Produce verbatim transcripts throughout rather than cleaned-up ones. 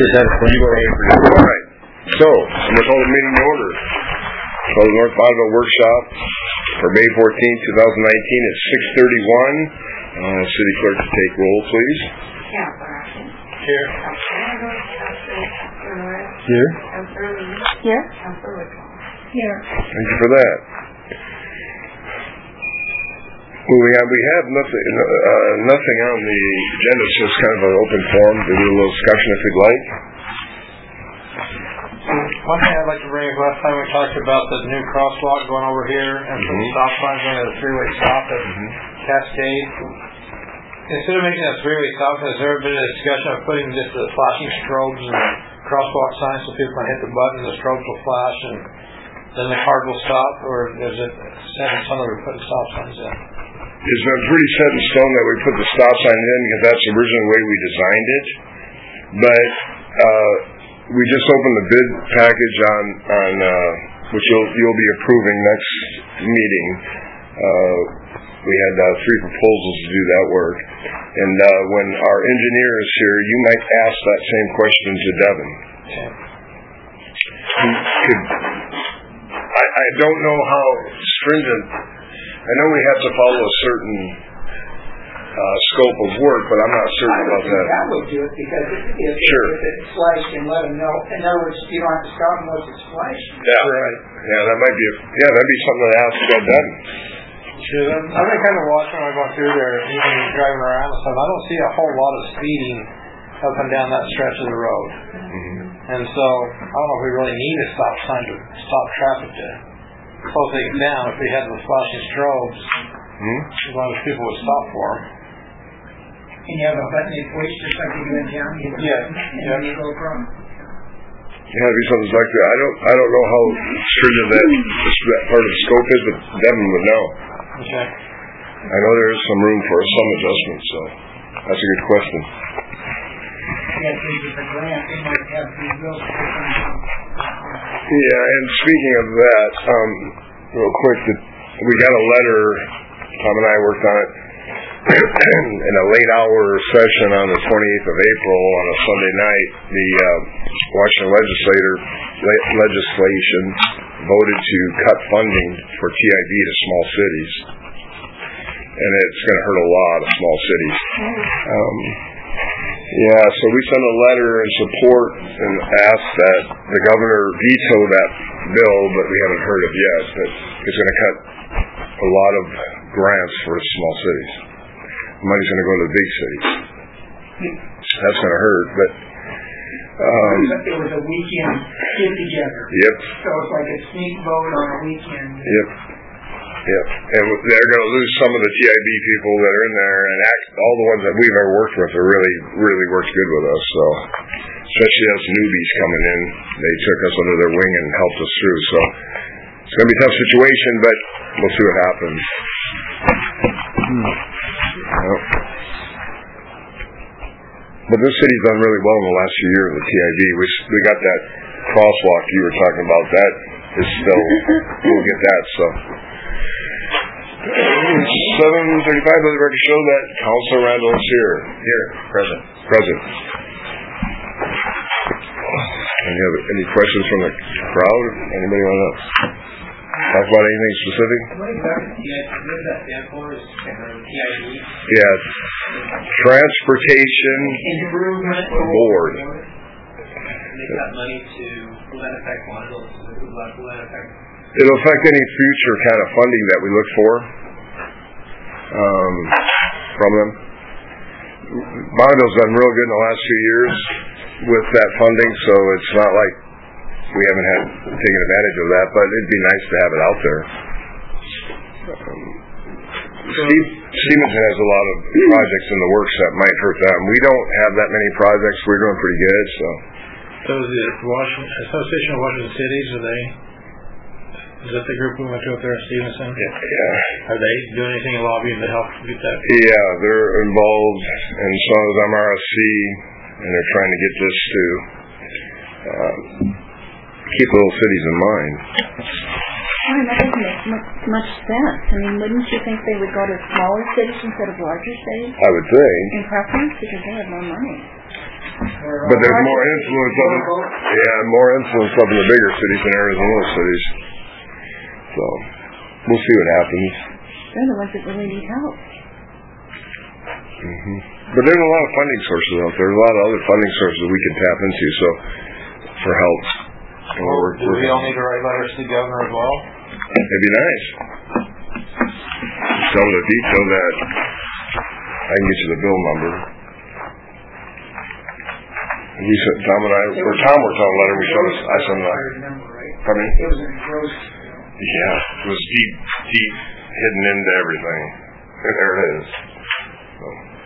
Is that a claim? All right. So, I'm going to call the meeting to order. Call the North Bonneville Workshop for May fourteenth, twenty nineteen at six thirty-one. Uh, City Clerk to take roll, please. Here. Here. Here. Here. Thank you for that. Moving on, we have nothing, uh, nothing on the agenda. It's just kind of an open forum to do a little discussion if you'd like. One thing I'd like to bring up, last time we talked about the new crosswalk going over here and some Mm-hmm. stop signs going to the three-way stop at Mm-hmm. Cascade. Instead of making a three-way stop, has there ever been a discussion of putting just the flashing strobes and crosswalk signs so people can hit the button, the strobes will flash, and then the car will stop? Or is it set in stone that we're putting stop signs in? It's been pretty set in stone that we put the stop sign in because that's the original way we designed it. But uh, we just opened the bid package on, on uh, which you'll, you'll be approving next meeting. Uh, we had uh, three proposals to do that work. And uh, when our engineer is here, you might ask that same question to Devin. Could, I, I don't know how stringent. I know we have to follow a certain uh, scope of work, but I'm not certain about that. I would do it because if, if, sure. if it's flashed and let them know. In other words, you don't have to stop unless it's flashed. Yeah, right. Yeah, that might be. A, yeah, that'd be something to ask about that. Sure. I've been kind of watching when I go through there, even driving around and stuff. I don't see a whole lot of speeding up and down that stretch of the road. Mm-hmm. And so I don't know if we really need a stop sign to stop traffic there. Close things down if we had the flashing strobes, mm-hmm. as long as people would stop for them. And you have a button you push just like you do in town. You Yeah. And yeah. you go across. Yeah, it'd be something like that. I don't. I don't know how stringent that, that part of the scope is, but Devin would know. Okay. I know there is some room for some adjustment, so that's a good question. Yeah, if it's a grant, they might have to build something. Yeah, and speaking of that, um, real quick, the, we got a letter, Tom and I worked on it, in a late hour session on the twenty-eighth of April on a Sunday night. The uh, Washington legislator, le- legislation voted to cut funding for T I D to small cities. And it's going to hurt a lot of small cities. Um, Yeah, so we sent a letter in support and asked that the governor veto that bill, but we haven't heard of yet. But it's going to cut a lot of grants for small cities. Money's going to go to the big cities. That's going to hurt, but... Um, but there was a weekend get together. Yep. So it's like a sneak vote on a weekend. Yep. Yep, and they're going to lose some of the T I B people that are in there, and act, all the ones that we've ever worked with are really, really worked good with us. So, especially as newbies coming in, they took us under their wing and helped us through. So, it's going to be a tough situation, but we'll see what happens. Yep. But this city's done really well in the last few years with T I B. We we got that crosswalk you were talking about. That is still, we'll get that. So. seven thirty-five, let the record show that Councilor Randall is here. Here, present. Present. Any, other, any questions from the crowd? Anybody want to talk about anything specific? What exactly does that stand for? Is T I D? Yeah, Transportation Improvement Board. They got money to, will that affect one of those? Will that affect? It'll affect any future kind of funding that we look for um, from them. Bonneville's done real good in the last few years with that funding, so it's not like we haven't had taken advantage of that, but it'd be nice to have it out there. Um, Steve, Stevenson has a lot of projects in the works that might hurt them. We don't have that many projects. We're doing pretty good, so. So is the Washington, Association of Washington Cities, are they, is that the group we went to up there in Stevenson? Yeah. yeah. Are they doing anything in lobbying to help get that? Yeah, they're involved, and so is M R S C, and they're trying to get this to uh, keep little cities in mind. I mean, that doesn't make much, much sense. I mean, wouldn't you think they would go to smaller cities instead of larger cities? I would think. In preference, because they have more money. But there's more influence of it. Yeah, more influence up in the bigger cities than there is in little cities. So, we'll see what happens. They're the ones that really need help. Mm-hmm. But there's a lot of funding sources out there. There's a lot of other funding sources we can tap into, so, for help. So Well, we're, do we're, we all need to write letters to the governor as well? it'd be nice. Some of the detail that I can get you the bill number. We sent Tom and I, or Tom worked on a letter. We sent us. I sent a. I remember, right? Pardon me? It was in gross. Yeah, it was deep, deep, hidden into everything. And there it is. So.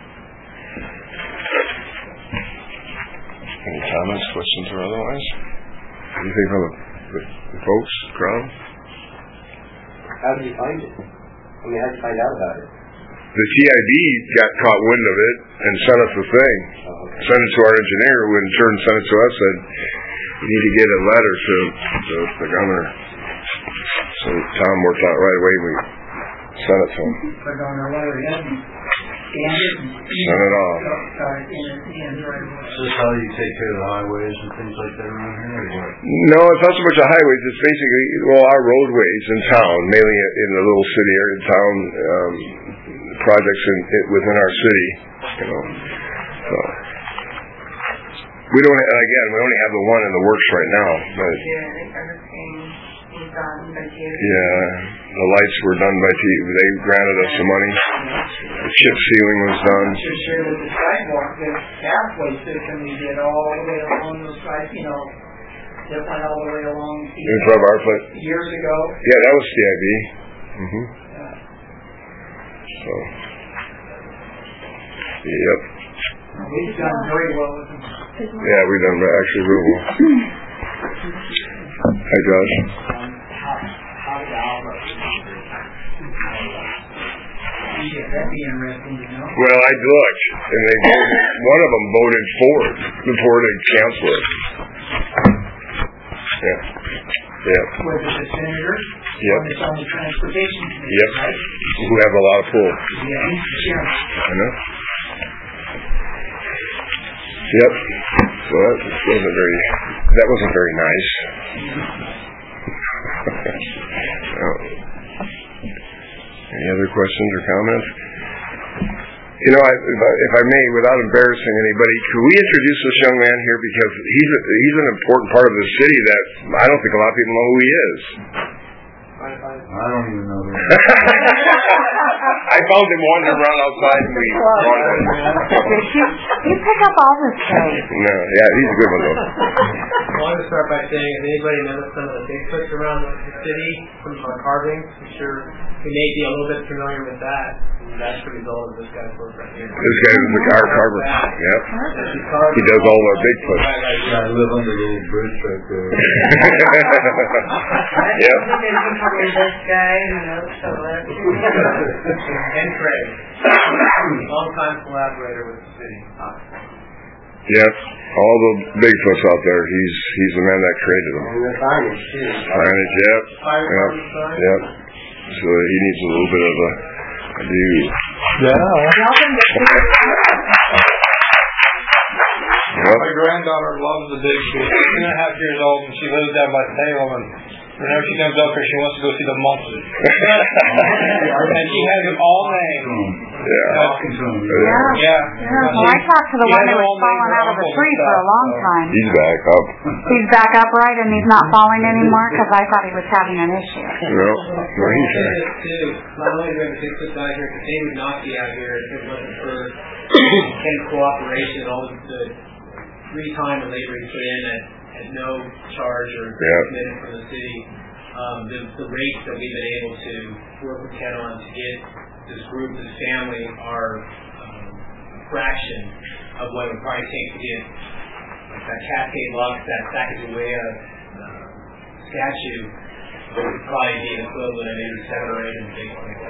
Any comments, questions, or otherwise? Anything from the, the, the folks, crowd? How did you find it? I mean, how did you find out about it? The T I B got caught wind of it and sent us the thing. Oh, okay. Sent it to our engineer, who in turn sent it to us, said, you need to get a letter to, to the governor. So Tom worked out right away, we sent it to him. Put it on our letterhead and scanned it and. Sent it off. Got it in, in right away. Is this how you take care of the highways and things like that around here, or what? No, it's not so much the highways, it's basically, well, our roadways in town, mainly in the little city area town, um, projects in, within our city, you know, so. We don't, and again, we only have the one in the works right now, but. Yeah, the lights were done by T, they granted us the money. The chip sealing was done. Just share with the sidewalk, the pathway system we did all the way along those sides, you know, that went all the way along. In front of our place. Years ago. Yeah, that was T I B. Mm-hmm. Yeah. So. Yep. We've done very well with them. Yeah, we've done actually real well. Hi, Josh. How did Albert? Yeah, that'd be interesting to know. Well, I looked, and they voted, one of them voted for it, before they cancel it. Yeah. Yeah. Was it the senator? Yep. On its own transportation committee, Yep. right? Who have a lot of pull. Yeah, he's the chairman. I know. Yep. So that wasn't very, that wasn't very nice. So, any other questions or comments? You know, I, if, I, if I may, without embarrassing anybody, could we introduce this young man here, because he's a, he's an important part of the city that I don't think a lot of people know who he is. I don't even know that. I found him wandering around outside and we brought him in. You pick up all this stuff. No, yeah, he's a good one though. I want to start by saying, if anybody noticed some of the Bigfoots around the city, some of our carvings, I'm sure we may be a little bit familiar with that. And that's the result of this guy's work right here. This guy was the car carver. Yep. He does all our Bigfoot. Yeah, I live under the little bridge right there. Yep. This guy, you know, so that's. And Craig, long-time collaborator with the city. Yes, all the Bigfoots out there. He's he's the man that created them. And the signage, too. Signage, yep, Fire yep, department sign? yep. So he needs a little bit of a, a due. Yep. My granddaughter loves the Bigfoot. She's two and a half years old, and she lives down by Salem, and whenever she comes up here, she wants to go see the monster. And she has them all named. Yeah. Talking to him. Yeah. Yeah. Yeah, well, I talked to the one that was falling out of the tree for a long time. He's back up. He's back upright and he's not falling anymore because I thought he was having an issue. No, no, he's Say back. this too, not only do we have a Bigfoot guy here, but they would not be out here if it wasn't for Ken's cooperation, all the, the free time and labor he put in at, at no charge or Yeah. commitment from the city. Um, the, the rates that we've been able to work with Ken on to get this group, this family, are um, a fraction of what it would probably take to get like that Cascade Lux, that Sacagawea uh, statue. It would probably be an equivalent of maybe seven or eight in big one. Yep.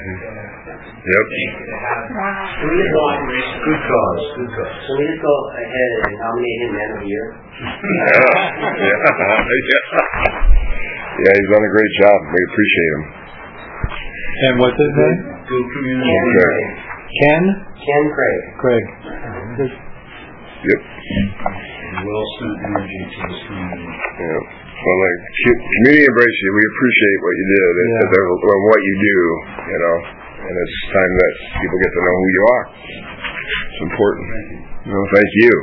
To have Can we just go on? Good cause, good cause. Can we just go ahead and nominate him man of the year? Yeah. Yeah. Yeah, he's done a great job. We appreciate him. And what's his name? Good community. Ken Okay. Craig. Ken? Ken Craig. Craig. Yep. Well spent energy to this community. Yeah. Well, like, c- community embrace you. We appreciate what you did and, Yeah. and what you do, you know. And it's time that people get to know who you are. It's important. Thank you. No, thank you.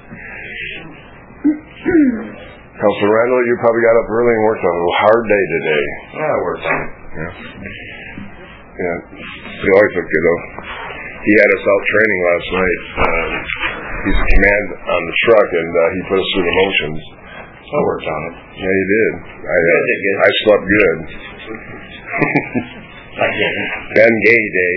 Councilor Randall, you probably got up early and worked on a hard day today. Yeah, it works. Yeah. Yeah. He always looked good, though. He had us out training last night. Um, he's a command on the truck, and uh, he put us through the motions. I worked on it. Yeah, you did. I, uh, did good. I slept good. I didn't. Ben Gay Day.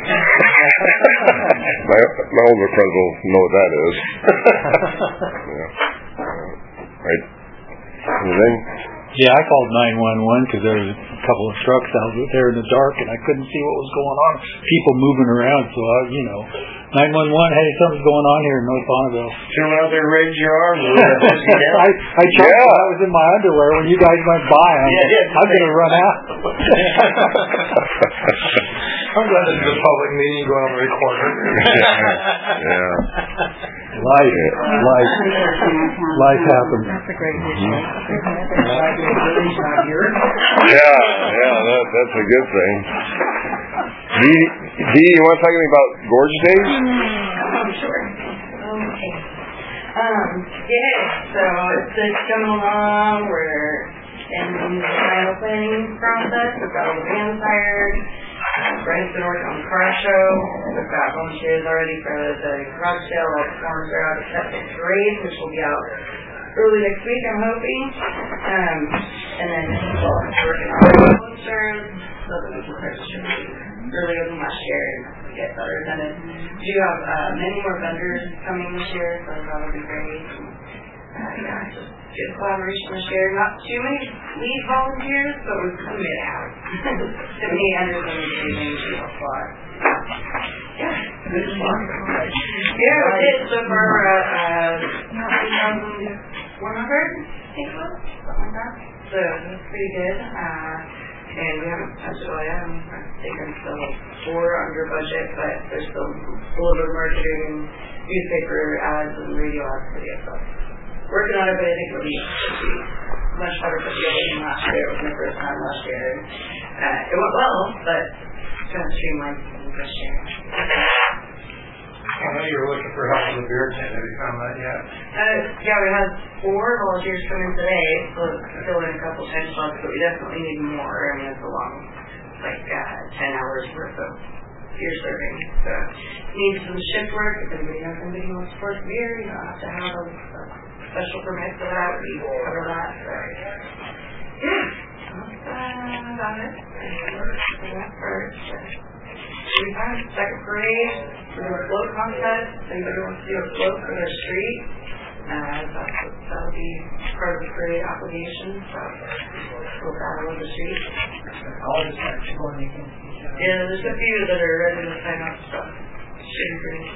my, my older friends will know what that is. Yeah. Right. Anything? Yeah, I called nine one one because there was a couple of trucks out there in the dark and I couldn't see what was going on. People moving around, so I, you know, nine one one, hey, something's going on here in North Bonneville. Turn out there, raise your arm. I, I tried Yeah. when I was in my underwear when you guys went by. I'm, Yeah, yeah. I'm going to run out. I'm glad this is a public meeting going on the recorder. Yeah. Life, life, life happens. That's a great issue. Yeah, yeah, that, that's a good thing. Dee, Dee, you want to talk to me about Gorge Days? Oh, sure. Okay. Um, yeah, so it's just coming along. We're in the final planning process. We've got all the bands hired. Frank's been working on the car show. We've got volunteers already for the garage sale. All the forms are out except the parade, which will be out early next week, I'm hoping. Um, and then well, we're working on the posters so that we can start distributing earlier than last year and get better attended. We do have uh, many more vendors coming this year, so that would be great. Uh, yeah, just good collaboration this year. Not too many lead volunteers, but we made it happen. Tiffany Anderson is doing a lot. Yeah. Good luck. Yeah, we did. So far, uh, uh, two thousand one hundred, I think it was, something like that. So that's pretty good. Uh, and we haven't touched it all yet. I think I'm still four under budget, but there's still a little bit of marketing and newspaper ads and radio ads to get stuff. Working on it, but I think it'll be, it'll be much better put together than last year. It was my first time last year. Uh, it went well, but kind of streamlined this year. I know you were looking for help with the beer tent. Have you found that yet? Uh, yeah, we had four volunteers come in today, so fill in a couple time slots, but we definitely need more. I mean, it's a long, like, uh, ten hours worth of beer serving. So, need some shift work. If anybody knows somebody who wants to pour some beer, you don't have to have a, a special permit for that. We cover that. So, yeah, that's uh, about it. So that's first. We have a second parade. We have a float contest. Anybody wants to do a float for their street? Uh, that's, that'll be part of the parade obligation. So we'll battle on the street. All the steps going against each other. Yeah, there's a few that are ready to sign up. So should be pretty.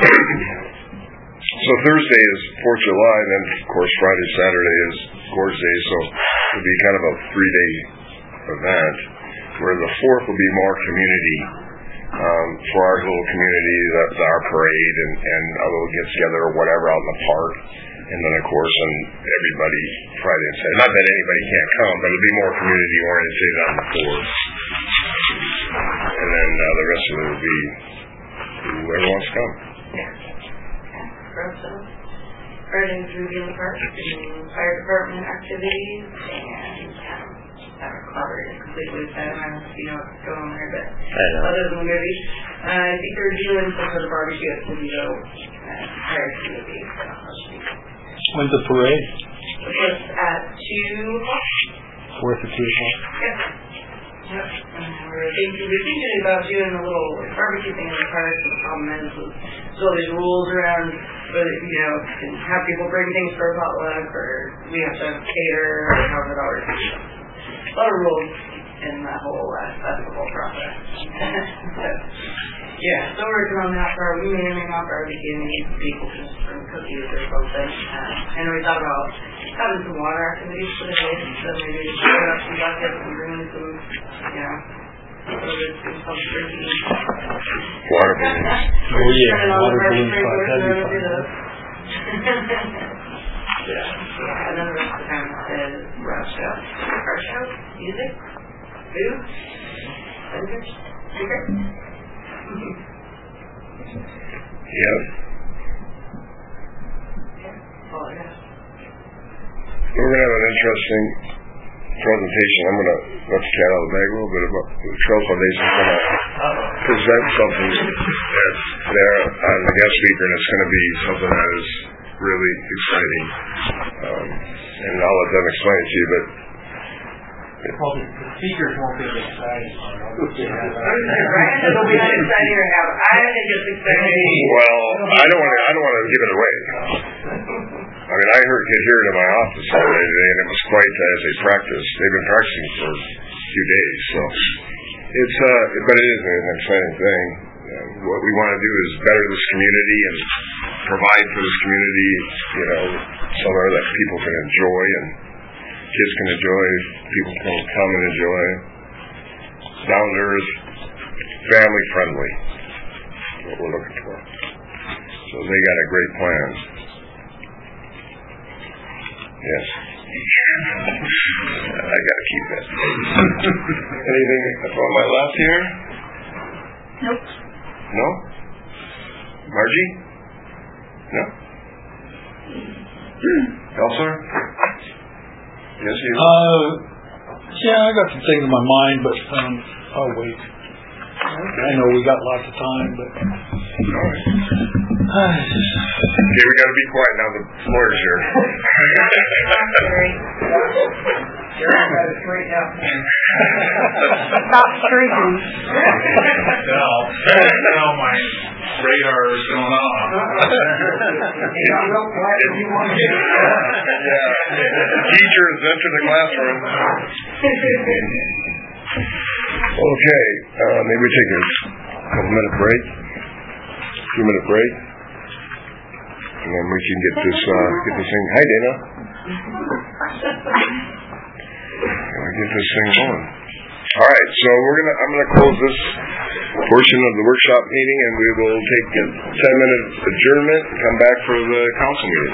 So Thursday is fourth of July, and then, of course, Friday, Saturday is Gorge Day, so it'll be kind of a three-day event, where the fourth will be more community. Um, for our little community, that's our parade and, and a little get together or whatever out in the park. And then, of course, and everybody Friday and Saturday. Not that anybody can't come, but it'll be more community oriented on the fourth. And then uh, the rest of it will be whoever wants to come. Yeah. So Friday is revealing park and fire department activities and um, our cover is completely set. I don't know if you know what's going on there, but other than the movie, uh, I think they're doing some sort of barbecue at Toledo uh, prior to the movie. So When's the parade? it's at two. Fourth or two o'clock? Yep. Yep. And we're thinking, we're thinking about doing a little like, barbecue thing in the park. The problem is there's all these rules around, but you know, can have people bring things for a potluck, or we have to cater, or however it all works. A lot of rules in that whole uh, festival process. So, yeah, still working on that part. We may or may not barbecue, maybe people just bring cookies or something. Uh, and we thought about having some water activities for the day, so maybe just put up some buckets and bring in some, you know, some drinking. Water balloons. Oh, yeah, water balloons, five, that'd be fun. music, food, vendors, speakers. Yeah. Oh, yeah. We're going to have an interesting presentation. I'm going to let the cat out of the bag a little bit about the Trail Foundation is going to present something that's there on the guest speaker, and it's going to be something that is really exciting. Um, and I'll let them explain it to you, but Well, the the speakers won't be as excited. Ryan doesn't be that exciting right now. I think it's exciting. well, I don't want to. I don't want to give it away. I mean, I heard could hear it in my office already today, and it was quite uh, as they practice. They've been practicing for a few days, so it's. Uh, but it is an exciting thing. Uh, what we want to do is better this community and provide for this community. You know, somewhere that people can enjoy and kids can enjoy, people can come and enjoy. Down to earth, family friendly. What we're looking for. So they got a great plan. Yes. I gotta keep that. Anything on my left here? Nope. No? Margie? No? Elsewhere? Yes, you. Uh, yeah, I got some things in my mind, but um, I'll wait. I know we got lots of time, but All right. Okay, we gotta be quiet now. The floor is here. Sharon got it straightened out. Stop shrieking. Now, now my radar is going off. Yeah, real quiet if you want to get Yeah. Teacher has entered the classroom. Okay, uh, maybe we take a couple minute break, two minute break, and then we can get this uh, get this thing. Hi, Dana. We'll get this thing going. All right, so we're gonna I'm gonna close this portion of the workshop meeting, and we will take a ten minute adjournment and come back for the council meeting.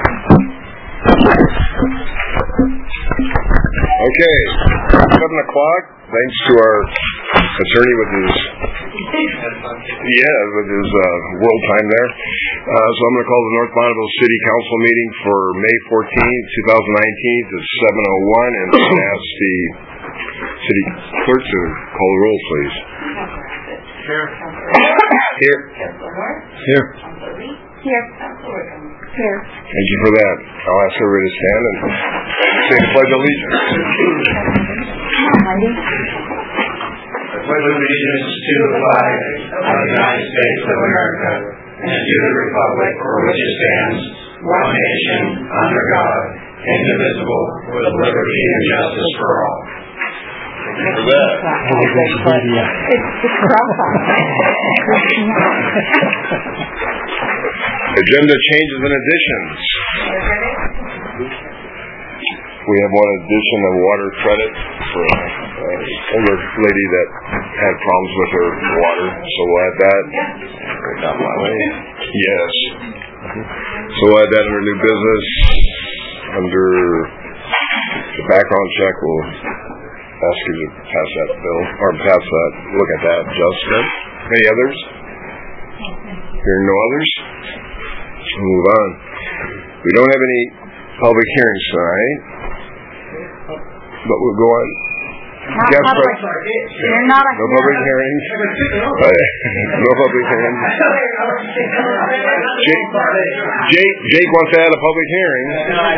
Okay, seven o'clock. Thanks to our attorney with his yeah with his uh, world time there. Uh, so I'm going to call the North Bonneville City Council meeting for May fourteenth, twenty nineteen to seven oh one, and ask the city clerk to call the roll, please. Here. Here. here. Here. Here. Thank you for that. I'll ask everybody to stand and say the Pledge of Allegiance. Come on, Heidi. I pledge allegiance to the flag of the United States of America and to the republic for which it stands, one nation, under God, indivisible, with liberty and justice for all. Thank you for that. It's it's cross-eyed. Agenda changes and additions. We have one addition of water credit for an older lady that had problems with her water, so we'll add that. Not my way. Yes. So we'll add that under new business. Under the background check, we'll ask you to pass that bill, or pass that, look at that adjustment. Any others? Hearing no others? We'll move on. We don't have any public hearings tonight, but we'll go on. Not Yes, public. but- You're not a No public hearings. No public hearings. Jake, Jake, Jake wants to add a public hearing.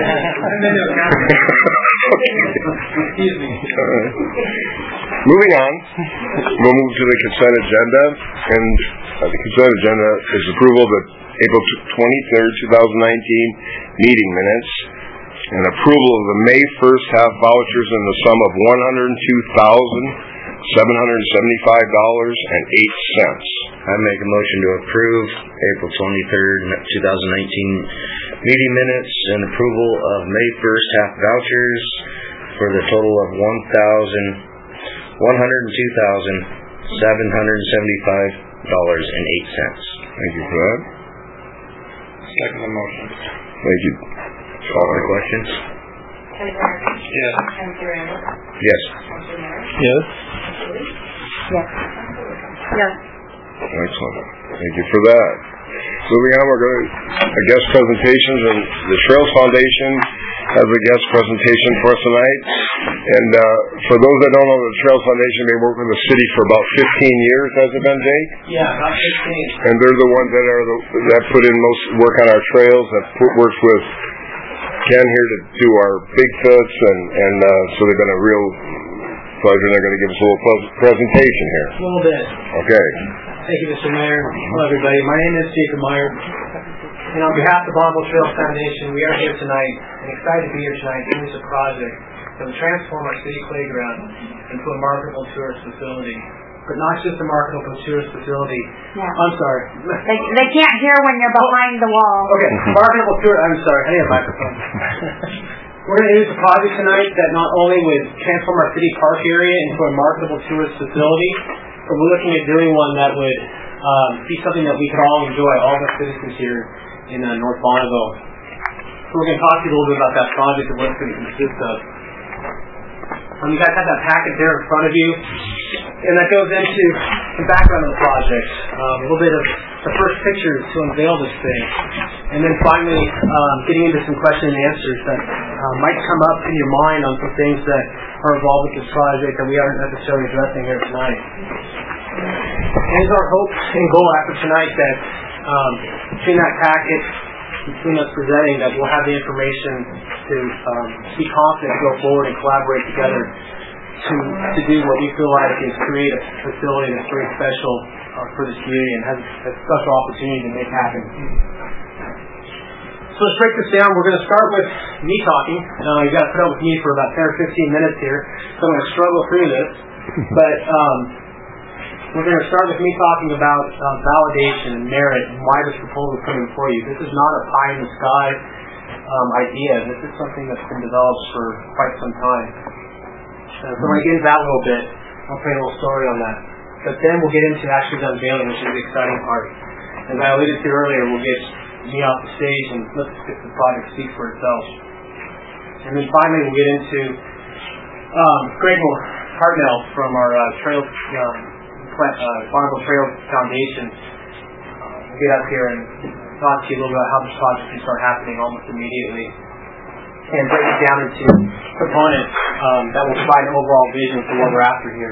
Alright. Moving on, we'll move to the consent agenda, and uh, the consent agenda is approval of the April twenty-third, twenty nineteen meeting minutes, and approval of the May first half vouchers in the sum of one hundred two thousand seven hundred seventy-five dollars and eight cents. I make a motion to approve April twenty-third, twenty nineteen meeting minutes and approval of May first half vouchers for the total of one thousand one hundred two thousand seven hundred seventy-five dollars and eight cents. Thank you for that. Second the motion. Thank you. Call for questions? Councilor Martin? Yes. Councilor Randall? Yes. Councilor Yes. Yes. Yes. Excellent. Thank you for that. Moving on, we're going to a guest presentations, and the Trails Foundation has a guest presentation for us tonight. And uh, for those that don't know, the Trails Foundation, they work with the city for about fifteen years, has it been, Jake? Yeah, about fifteen. And they're the ones that are the, that put in most work on our trails, that put, works with Ken here to do our big fits, and, and uh, so they've been a real pleasure. They're going to give us a little pres- presentation here. A little bit. Okay. Thank you, Mister Mayor. Hello, everybody. My name is Jacob Meyer. And on behalf of the Bonneville Trails Foundation, we are here tonight and excited to be here tonight to introduce a project that will transform our city playground into a marketable tourist facility. But not just a marketable tourist facility. Yeah. I'm sorry. They, they can't hear when you're behind the wall. Okay, marketable tourist. I'm sorry. I need a microphone. We're going to introduce a project tonight that not only would transform our city park area into a marketable tourist facility, but we're looking at doing one that would um, be something that we could all enjoy, all of our citizens here in uh, North Bonneville. So we're going to talk to you a little bit about that project and what it's going to consist of. Um, you guys have that packet there in front of you, and that goes into the background of the project, um, a little bit of the first pictures to unveil this thing, and then finally um, getting into some questions and answers that uh, might come up in your mind on some things that are involved with this project that we aren't necessarily addressing here tonight. And it's our hope and goal after tonight that um, between that packet, between us presenting, that we'll have the information to um, be confident to go forward and collaborate together to to do what we feel like is create a facility that's very special uh, for this community and has a special opportunity to make happen. So let's break this down. We're going to start with me talking. Uh, you got to put up with me for about ten or fifteen minutes here, so I'm going to struggle through this. But um, we're going to start with me talking about uh, validation and merit and why this proposal is coming before you. This is not a pie in the sky um, idea. This is something that's been developed for quite some time. Uh, so when I get into that a little bit, I'll tell you a little story on that. But then we'll get into actually the unveiling, which is the exciting part. As I alluded to earlier, we'll get me off the stage and let the project speak for itself. And then finally we'll get into um, Greg Hartnell from our uh, Trail um, uh, Bonneville Trail Foundation. Uh, we'll get up here and talk to you a little bit about how this project can start happening almost immediately, and break it down into components um, that will provide an overall vision for what we're after here.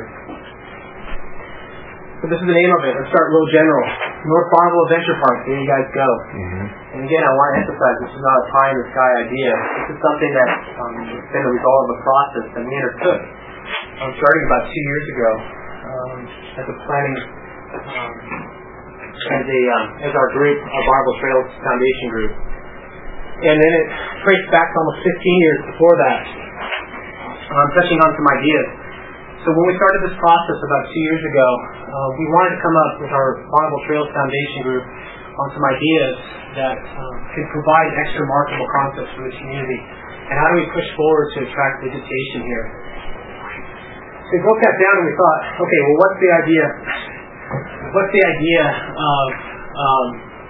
So this is the name of it. Let's start real general. North Bonneville Adventure Park. There you guys go. Mm-hmm. And again, I want to emphasize this is not a pie in the sky idea. This is something that um, has been a result of a process that we undertook um, starting about two years ago um, as a planning, um, as a um, as our group, our Bonneville Trails Foundation group. And then it traced back to almost fifteen years before that, um, touching on some ideas. So when we started this process about two years ago, uh, we wanted to come up with our Bonneville Trails Foundation group on some ideas that um, could provide extra marketable concepts for the community. And how do we push forward to attract visitation here? So we broke that down and we thought, okay, well, what's the idea? What's the idea of um,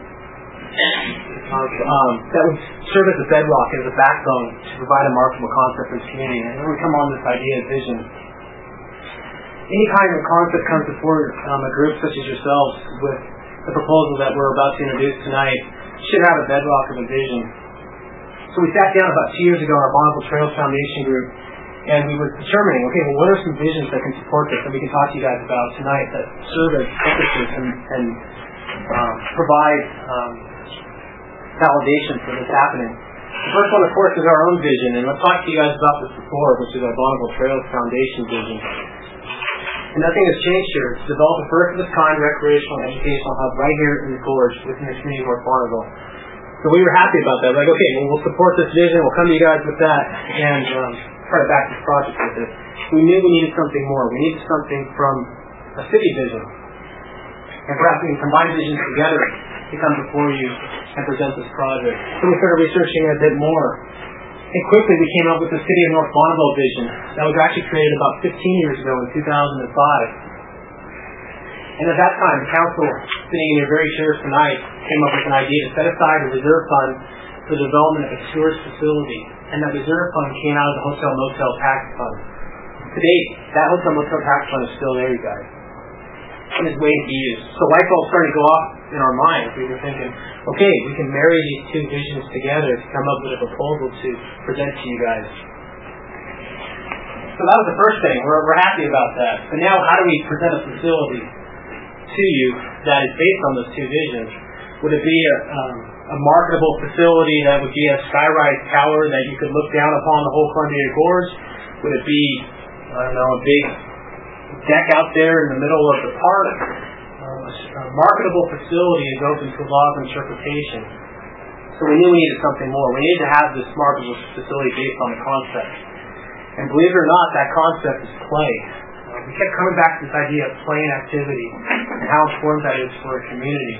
Of, um, that would serve as a bedrock, as a backbone to provide a marketable concept for the community? And then we come on this idea of vision. Any kind of concept comes before um, a group such as yourselves with the proposal that we're about to introduce tonight should have a bedrock of a vision. So we sat down about two years ago in our Bonneville Trails Foundation group, and we were determining, okay, well, what are some visions that can support this that we can talk to you guys about tonight that serve as emphasis and, and um, provide um, validation for this happening. The first one, of course, is our own vision, and I've talked to you guys about this before, which is our Bonneville Trails Foundation vision. And nothing has changed here. It's to develop a first-of-its-kind recreational and educational hub right here in the gorge within the community of North Bonneville. So we were happy about that. We're like, okay, well, we'll support this vision. We'll come to you guys with that and um, try to back this project with it. We knew we needed something more. We needed something from a city vision. And perhaps we can combine visions together to come before you and present this project. So we started researching it a bit more. And quickly we came up with the City of North Bonneville vision that was actually created about fifteen years ago in two thousand five. And at that time, the council, sitting in your very chairs tonight, came up with an idea to set aside a reserve fund for the development of a tourist facility. And that reserve fund came out of the hotel motel tax fund. To date, that hotel motel tax fund is still there, you guys. And it's waiting to be used. So light bulbs starting to go off in our minds. We were thinking, okay, we can marry these two visions together to come up with a proposal to present to you guys. So that was the first thing. We're, we're happy about that. But now how do we present a facility to you that is based on those two visions? Would it be a, um, a marketable facility that would be a skyrise tower that you could look down upon the whole Columbia Gorge? Would it be, I don't know, a big deck out there in the middle of the park? Um, a, a marketable facility is open to laws of interpretation. So we knew we needed something more. We needed to have this marketable facility based on the concept. And believe it or not, that concept is play. Uh, we kept coming back to this idea of play and activity and how important that is for a community.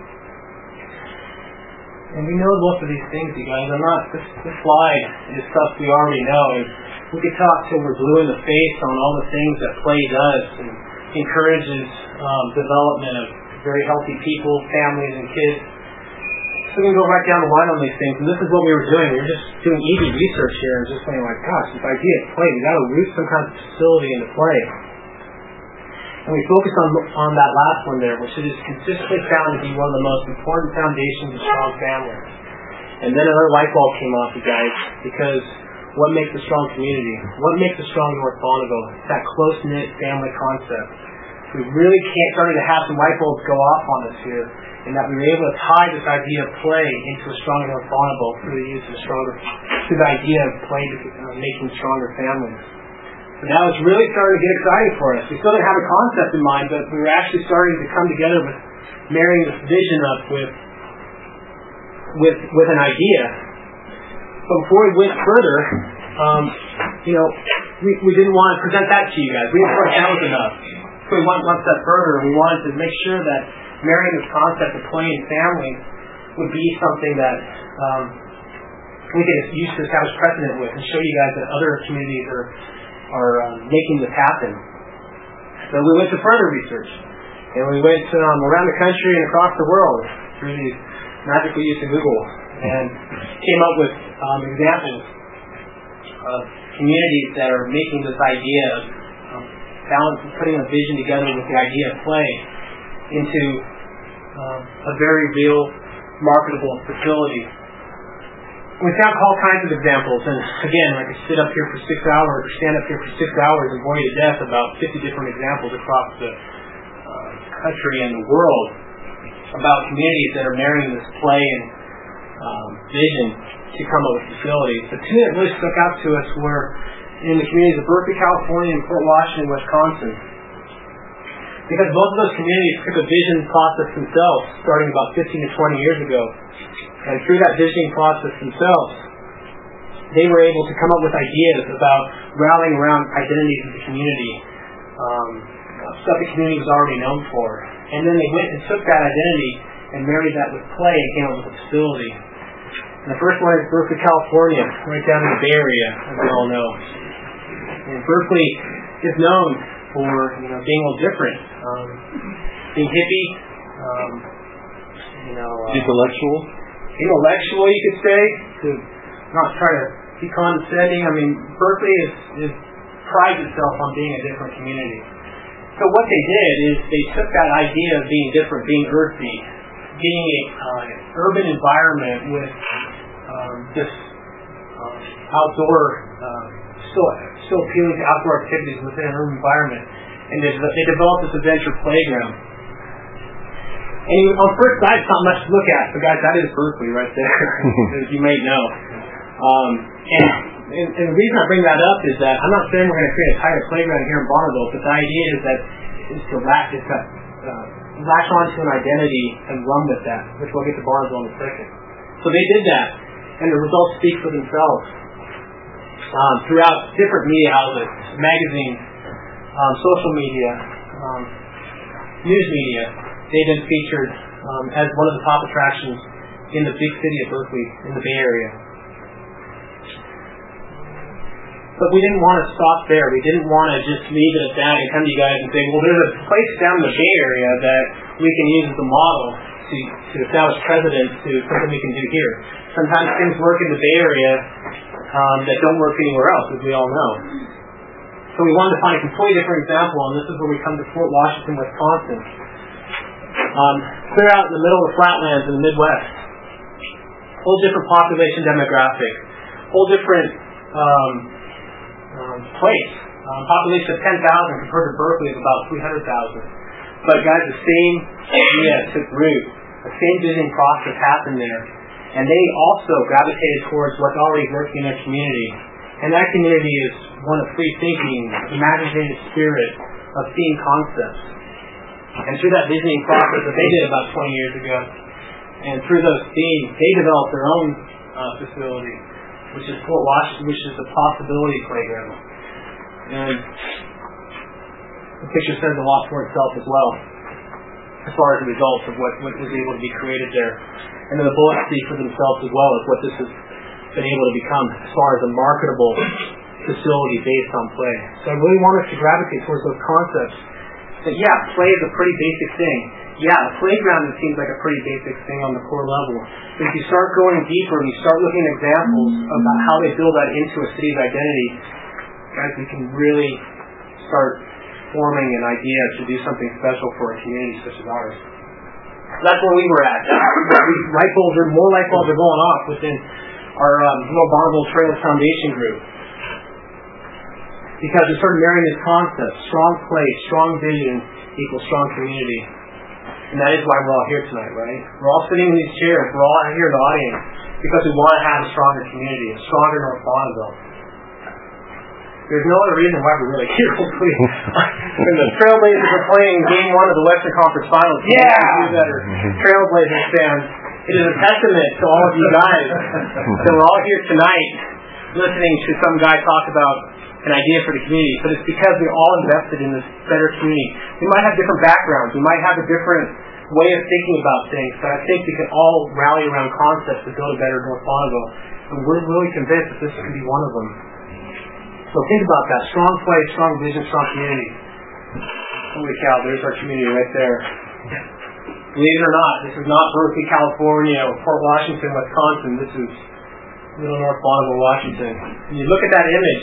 And we know most of these things, you guys. I'm not, this, this slide is stuff we already know. And we could talk till we're blue in the face on all the things that play does and encourages um, development of very healthy people, families, and kids. So we can go right down the line on these things. And this is what we were doing. We were just doing easy research here and just saying, like, gosh, this idea of play, we got to root some kind of facility into play. And we focused on on that last one there, which is consistently found to be one of the most important foundations of strong families. And then another light bulb came off, you guys, because what makes a strong community? What makes a strong North Bonneville? It's that close-knit family concept. We really can't starting to have some light bulbs go off on us here, and that we were able to tie this idea of play into a stronger North Bonneville through the use of stronger, through the idea of play uh, making stronger families. So now it's really starting to get exciting for us. We still didn't have a concept in mind, but we were actually starting to come together with marrying this vision up with with with an idea. But before we went further, um, you know, we, we didn't want to present that to you guys. We didn't think that was enough. So we went one step further. We wanted to make sure that marrying this concept of play and family would be something that um, we could use to establish precedent with and show you guys that other communities are are um, making this happen. So we went to further research, and we went um, around the country and across the world through these magical use of Google, and came up with um, examples of communities that are making this idea of um, balance, putting a vision together with the idea of play into um, a very real, marketable facility. We found all kinds of examples, and again, I could sit up here for six hours, or stand up here for six hours and bore you to death about fifty different examples across the uh, country and the world about communities that are marrying this play and um, vision to come up with facilities. The two that really stuck out to us were in the communities of Berkeley, California, and Fort Washington, Wisconsin. Because both of those communities took a vision process themselves, starting about fifteen to twenty years ago. And through that visioning process themselves, they were able to come up with ideas about rallying around identities of the community, um, stuff the community was already known for. And then they went and took that identity and married that with play and came up with a facility. And the first one is Berkeley, California, right down in the Bay Area, as we all know. And Berkeley is known for, you know, being a little different, um, being hippie, um, you know, uh, intellectual. Intellectual, you could say, to not try to be condescending. I mean, Berkeley is, is prides itself on being a different community. So what they did is they took that idea of being different, being earthy, being a uh, urban environment with um, this uh, outdoor, uh, still still appealing to outdoor activities within an urban environment, and they, they developed this adventure playground. And you, on first sight, it's not much to look at, but guys, that is Berkeley right there, as you may know. Um, and, and, and the reason I bring that up is that I'm not saying we're going to create a tighter playground here in Bonneville, but the idea is that is to latch, is to uh, latch onto an identity and run with that, which we'll get to Bonneville in a second. So they did that, and the results speak for themselves. Um, throughout different media outlets, magazines, um, social media, um, news media, they've been featured um, as one of the top attractions in the big city of Berkeley, in the Bay Area. But we didn't want to stop there. We didn't want to just leave it at that and come to you guys and say, well, there's a place down in the Bay Area that we can use as a model to, to establish precedent to something we can do here. Sometimes things work in the Bay Area um, that don't work anywhere else, as we all know. So So we wanted to find a completely different example, and this is where we come to Fort Washington, Wisconsin. Um, clear out in the middle of the flatlands in the Midwest. Whole different population demographic. Whole different um, um, place. Um, population of ten thousand compared to Berkeley of about three hundred thousand. But guys, the same idea took root. The same visioning process happened there. And they also gravitated towards what's already working in their community. And that community is one of free thinking, imaginative spirit of seeing concepts. And through that visioning process that they did about twenty years ago, and through those themes, they developed their own uh, facility, which is Fort Washington, which is the Possibility Playground. And the picture says a lot for itself as well, as far as the results of what, what was able to be created there. And then the bullets speak for themselves as well as what this has been able to become as far as a marketable facility based on play. So I really want us to gravitate towards those concepts. That yeah, play is a pretty basic thing. Yeah, a playground it seems like a pretty basic thing on the core level. But if you start going deeper and you start looking at examples about how they build that into a city's identity, guys, we can really start forming an idea to do something special for a community such as ours. That's where we were at. Light bulbs are, more light bulbs are going off within our um, North Bonneville Trails Foundation group. Because we started marrying this concept, strong place, strong vision equals strong community. And that is why we're all here tonight, right? We're all sitting in these chairs, we're all here in the audience, because we want to have a stronger community, a stronger North Bonneville. There's no other reason why we're really here, hopefully. When the Trailblazers are playing game one of the Western Conference Finals, yeah! That are Trailblazers fans, it is a testament to all of you guys that we're all here tonight listening to some guy talk about an idea for the community, but it's because we're all invested in this better community. We might have different backgrounds, we might have a different way of thinking about things, but I think we can all rally around concepts to build a better North Bonneville, and we're really convinced that this can be one of them. So think about that. Strong place, strong vision, strong community. Holy cow, there's our community right there. Believe it or not, this is not Berkeley, California, or Fort Washington, Wisconsin. This is Little North Bonneville, Washington. When you look at that image,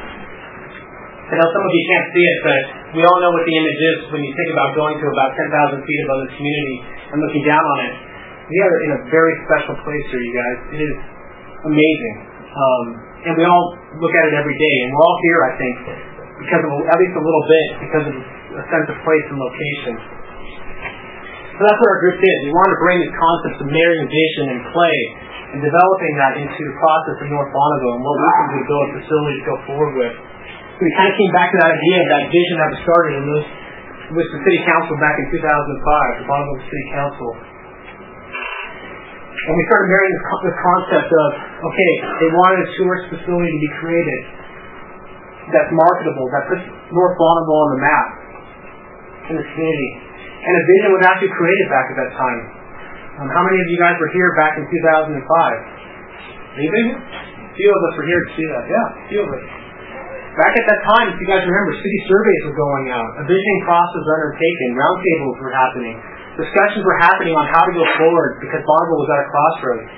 I know some of you can't see it, but we all know what the image is when you think about going to about ten thousand feet above the community and looking down on it. We are in a very special place here, you guys. It is amazing. Um, and we all look at it every day, and we're all here, I think, because of at least a little bit, because of a sense of place and location. So that's what our group did. We wanted to bring these concepts of marrying vision and play and developing that into the process of North Bonneville and what we can do to build a facility to go forward with. So we kind of came back to that idea, that vision that was started in this, with the City Council back in two thousand five, the Bonneville City Council. And we started marrying this, this concept of, okay, they wanted a tourist facility to be created that's marketable, that puts North Bonneville on the map in the community. And a vision was actually created back at that time. Um, how many of you guys were here back in two thousand five? Anybody? A few of us were here to see that. Yeah, a few of us. Back at that time, if you guys remember, city surveys were going out. A visioning process was undertaken. Roundtables were happening. Discussions were happening on how to go forward because Bonneville was at a crossroads.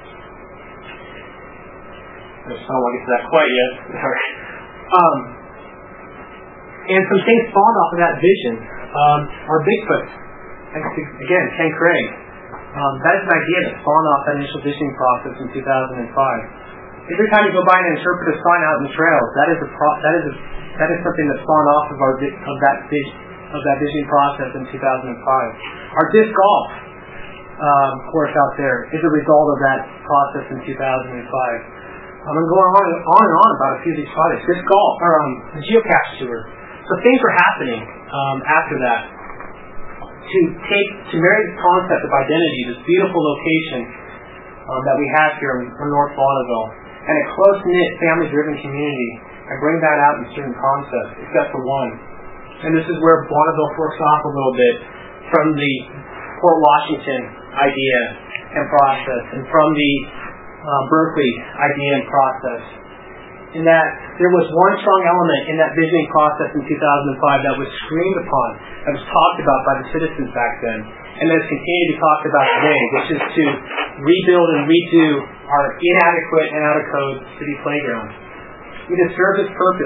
I don't want to get to that quite yet. um, and some things spawned off of that vision. Um, our Bigfoot, again, Ken Craig. Um, that is an idea that spawned off that initial visioning process in two thousand five. Every time you go by an interpretive sign out in the trails, that is a pro- that is a, that is something that spawned off of our of that vision of that visioning process in two thousand five. Our disc golf um, course out there is a result of that process in two thousand five. I'm going to go on and on and on about a few of these projects. Disc golf, or um, the geocache tour. So things were happening um, after that to take to marry the concept of identity, this beautiful location um, that we have here in, in North Bonneville, and a close-knit, family-driven community, and bring that out in certain concepts, except for one. And this is where Bonneville forks off a little bit from the Fort Washington idea and process, and from the uh, Berkeley idea and process. In that there was one strong element in that visioning process in two thousand five that was screamed upon, that was talked about by the citizens back then, and that is continued to be talked about today, which is to rebuild and redo our inadequate and out of code city playgrounds. It has served its purpose.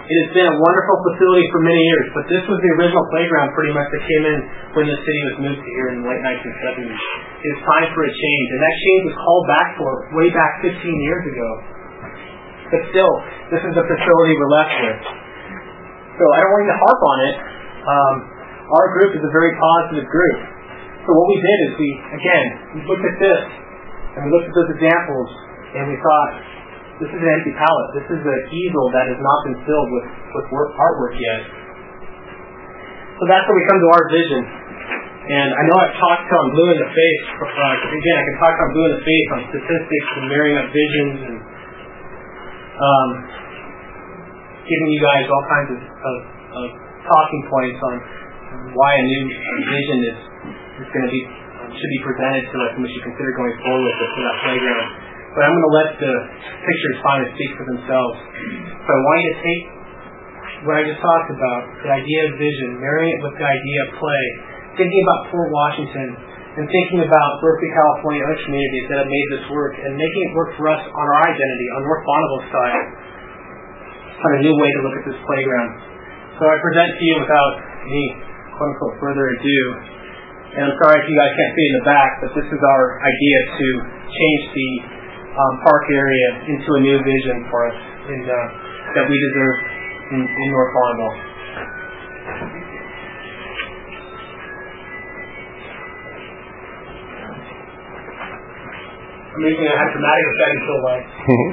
It has been a wonderful facility for many years, but this was the original playground pretty much that came in when the city was moved to here in the late nineteen seventies. It's time for a change, and that change was called back for way back fifteen years ago. But still, this is the facility we're left with. So I don't want you to harp on it. Um, our group is a very positive group. So what we did is we, again, we looked at this, and we looked at those examples, and we thought, this is an empty palette. This is an easel that has not been filled with, with work, artwork yet. So that's where we come to our vision. And I know I've talked till I'm blue in the face. Uh, again, I can talk till I'm blue in the face on statistics and marrying up visions and um, giving you guys all kinds of, of, of talking points on why a new vision is, is going to be should be presented to us and we should consider going forward with it for that playground. But I'm going to let the pictures finally speak for themselves. So I want you to take what I just talked about, the idea of vision, marrying it with the idea of play, thinking about Fort Washington, and thinking about Berkeley, California, other communities that have made this work, and making it work for us on our identity, on North Bonneville side, on a new way to look at this playground. So I present to you without any, quote-unquote, further ado, and I'm sorry if you guys can't see in the back, but this is our idea to change the um, park area into a new vision for us and, uh, that we deserve in, in North Bonneville. I'm using a dramatic effect until like.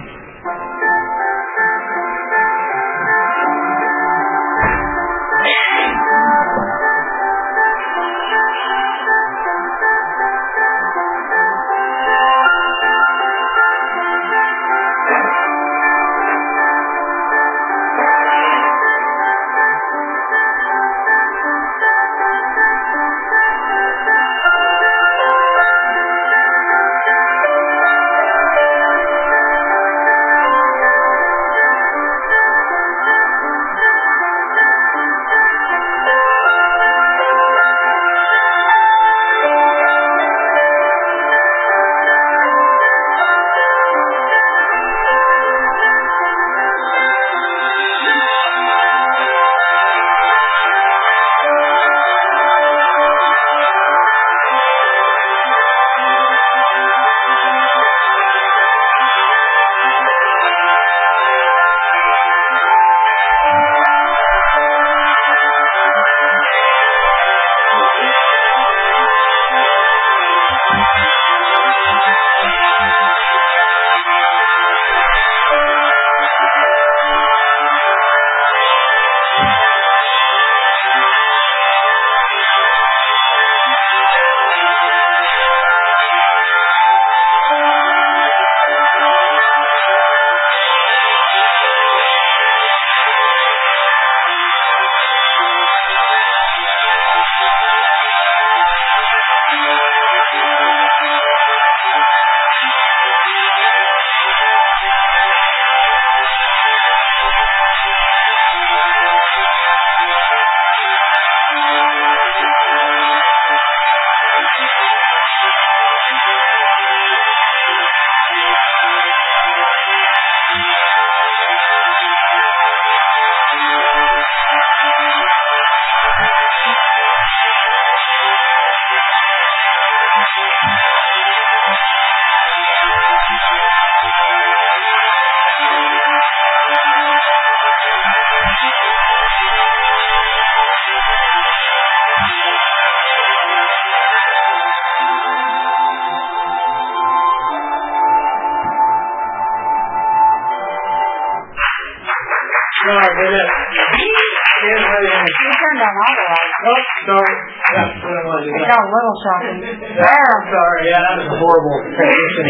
Shocking. I'm sorry. Yeah, that was a horrible transition.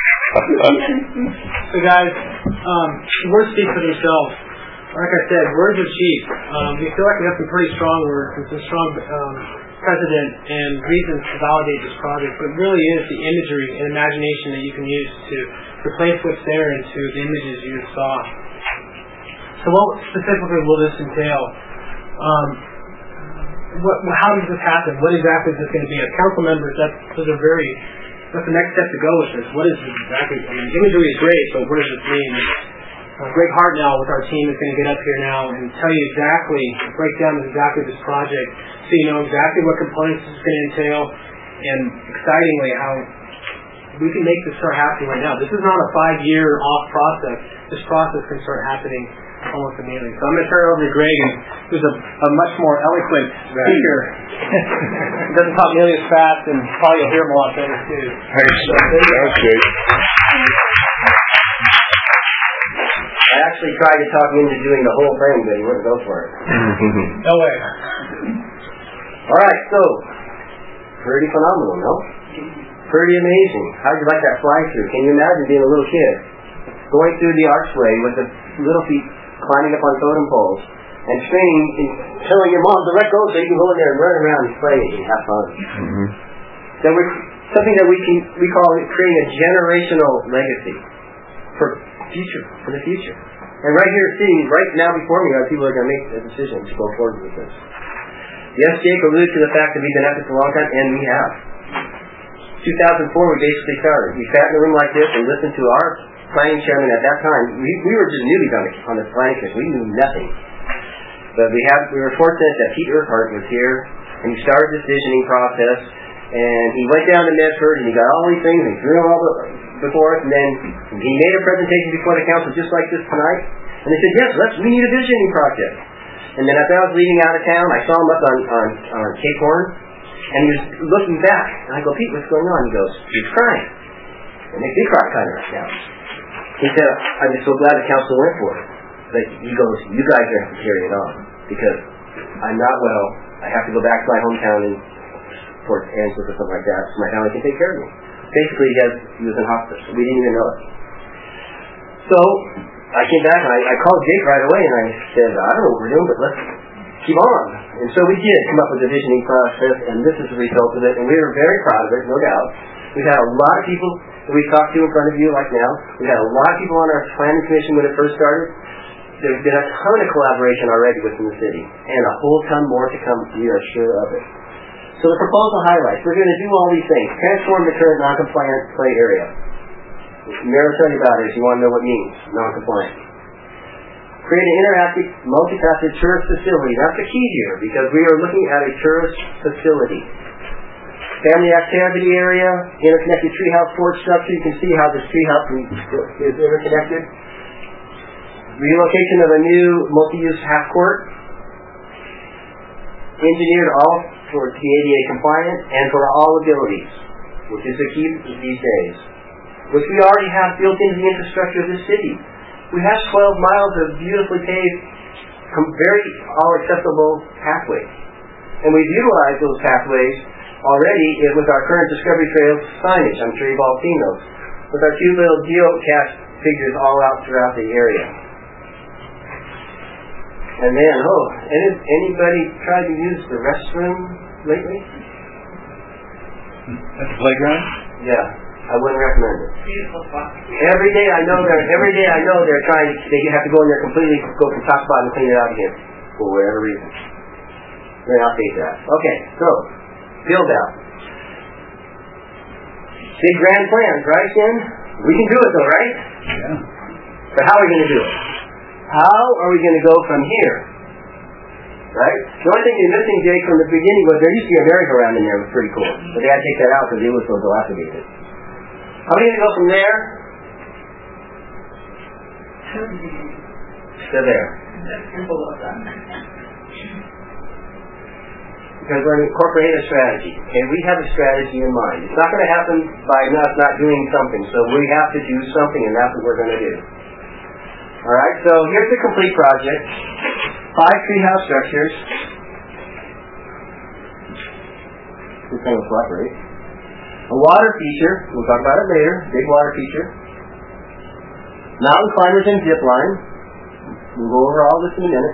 So, guys, um, words speak for themselves. Like I said, words are cheap. Um, we feel like we have some pretty strong words and some strong um, precedent and reasons to validate this project, but it really is the imagery and imagination that you can use to replace what's there into the images you saw. So, what specifically will this entail? Um, What, how does this happen? What exactly is this going to be? As council members, that's, those are very, that's the next step to go with this. What is this exactly? I mean, imagery is great, but what does this mean? Uh, Greg Hartnell with our team is going to get up here now and tell you exactly, break down exactly this project so you know exactly what components it's going to entail, and excitingly how we can make this start happening right now. This is not a five-year off process. This process can start happening almost immediately. So I'm going to turn it over to Greg, and who's a, a much more eloquent speaker. He doesn't talk nearly as fast, and probably you'll hear him a lot better too. Thanks. So, there you go. Okay. I actually tried to talk him into doing the whole thing, but he wouldn't go for it. No way. All right, so pretty phenomenal, no? Pretty amazing. How'd you like that fly-through? Can you imagine being a little kid going through the archway with the little feet climbing up on totem poles and training and telling your mom to let go so you can go in there and run around and play and have fun? Mm-hmm. So we're something that we can we call it creating a generational legacy for future for the future. And right here, sitting right now before me, are people that are going to make a decision to go forward with this. Yes, Jake alluded to the fact that we've been at this a long time, and we have. two thousand four, we basically started. We sat in a room like this and listened to our planning chairman at that time. We, we were just newbies on the, on the planning commission. We knew nothing. But we had we were fortunate that Pete Urquhart was here, and he started this visioning process. And he went down to Medford, and he got all these things, and threw them all before us. And then he made a presentation before the council, just like this tonight. And they said, "Yes, let's. We need a visioning project." And then as I was leaving out of town, I saw him up on on, on Cape Horn. And he was looking back, and I go, "Pete, what's going on?" He goes, "He's crying." And they did cry kind of right now. He said, "I'm just so glad the council went for it." But he goes, "You guys are have to carry it on because I'm not well. I have to go back to my hometown in Port Angeles or something like that, so my family can take care of me." Basically, he has he was in hospice. We didn't even know it. So I came back and I, I called Jake right away, and I said, "I don't know what we're doing, but let's keep on." And so we did come up with a visioning process, and this is the result of it, and we were very proud of it, no doubt. We've had a lot of people that we've talked to in front of you like now. We've had a lot of people on our planning commission when it first started. There's been a ton of collaboration already within the city, and a whole ton more to come, we are sure of it. So the proposal highlights, we're going to do all these things. Transform the current non-compliant play area. Mary will tell you about it if you want to know what it means, non-compliant. Create an interactive, multifaceted tourist facility. That's the key here, because we are looking at a tourist facility. Family activity area, interconnected treehouse porch structure. You can see how this treehouse is interconnected. Relocation of a new multi-use half court. Engineered all for to be A D A compliant and for all abilities, which is the key these days. Which we already have built into the infrastructure of this city. We have twelve miles of beautifully paved, very all accessible pathways. And we've utilized those pathways already with our current Discovery Trail signage. I'm sure you've all seen those. With our two little geocache figures all out throughout the area. And then, oh, any, anybody tried to use the restroom lately? At the playground? Yeah, I wouldn't recommend it. Beautiful spot. Every day I know they're every day I know they're trying to they have to go in there completely go from top to bottom and clean it out again for whatever reason. They're not paid that. Okay, so build out. Big grand plans, right, Ken? We can do it though, right? Yeah. But how are we going to do it? How are we going to go from here? Right? The only thing you're missing, Jake, from the beginning was there used to be a merry-go-round in there. It was pretty cool. But they had to take that out because it was so dilapidated. How are we going to go from there to there? Because we're incorporating a strategy. And we have a strategy in mind. It's not going to happen by us not doing something. So we have to do something, and that's what we're going to do. Alright, so here's the complete project. Five treehouse structures. This thing will cooperate. A water feature. We'll talk about it later. Big water feature. Mountain climbers and zip line. We'll go over all this in a minute.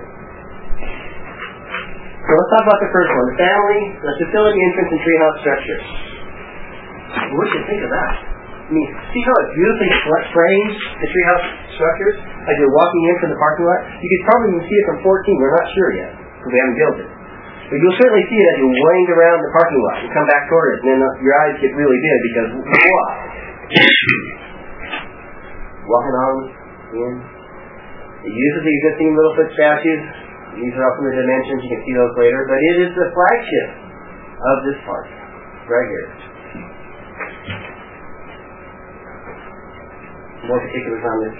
So let's talk about the first one. The family, the facility entrance and treehouse structure. What do you think of that? I mean, see how it beautifully frames the treehouse structures as you're walking in from the parking lot? You could probably even see it from fourteen. We're not sure yet because we haven't built it. But you'll certainly see it as you wind around the parking lot and come back toward it, and then uh, your eyes get really big because wow. Walking on in. It uses the existing Littlefoot statues. These are up in the dimensions. You can see those later. But it is the flagship of this park, right here. More particulars on this.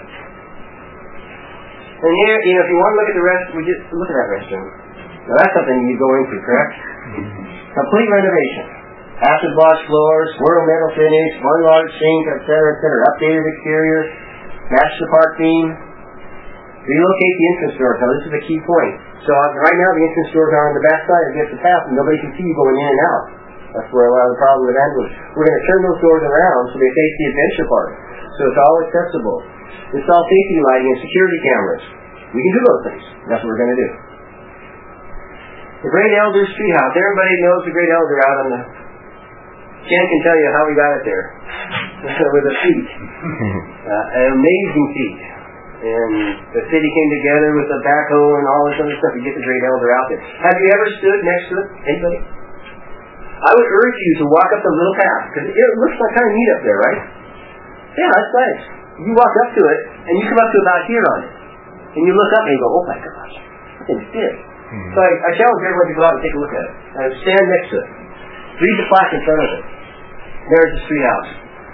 And here, you know, if you want to look at the rest, we just look at that restroom. Now that's something you go into, correct? Complete renovation. Acid wash floors, swirl metal finish, one large sink, et cetera, et cetera. Updated exterior, match the park theme. Relocate the entrance doors. Now this is a key point. So uh, right now the entrance doors are on the back side against the path, and nobody can see you going in and out. That's where a lot of the problem with that was. We're going to turn those doors around so they face the adventure park. So it's all accessible. Install safety lighting and security cameras. We can do those things. That's what we're going to do. The Great Elders Treehouse. Everybody knows the Great Elder out on the... Ken can tell you how we got it there. With a feat. Uh, an amazing feat. And the city came together with a backhoe and all this other stuff to get the Great Elder out there. Have you ever stood next to it? Anybody? I would urge you to walk up the little path, because it looks like kind of neat up there, right? Yeah, that's nice. You walk up to it, and you come up to about here on it. And you look up and you go, oh my gosh, that thing's big. Mm-hmm. So I, I challenge everyone to go out and take a look at it. And stand next to it. Read the plaque in front of it. There's the street house.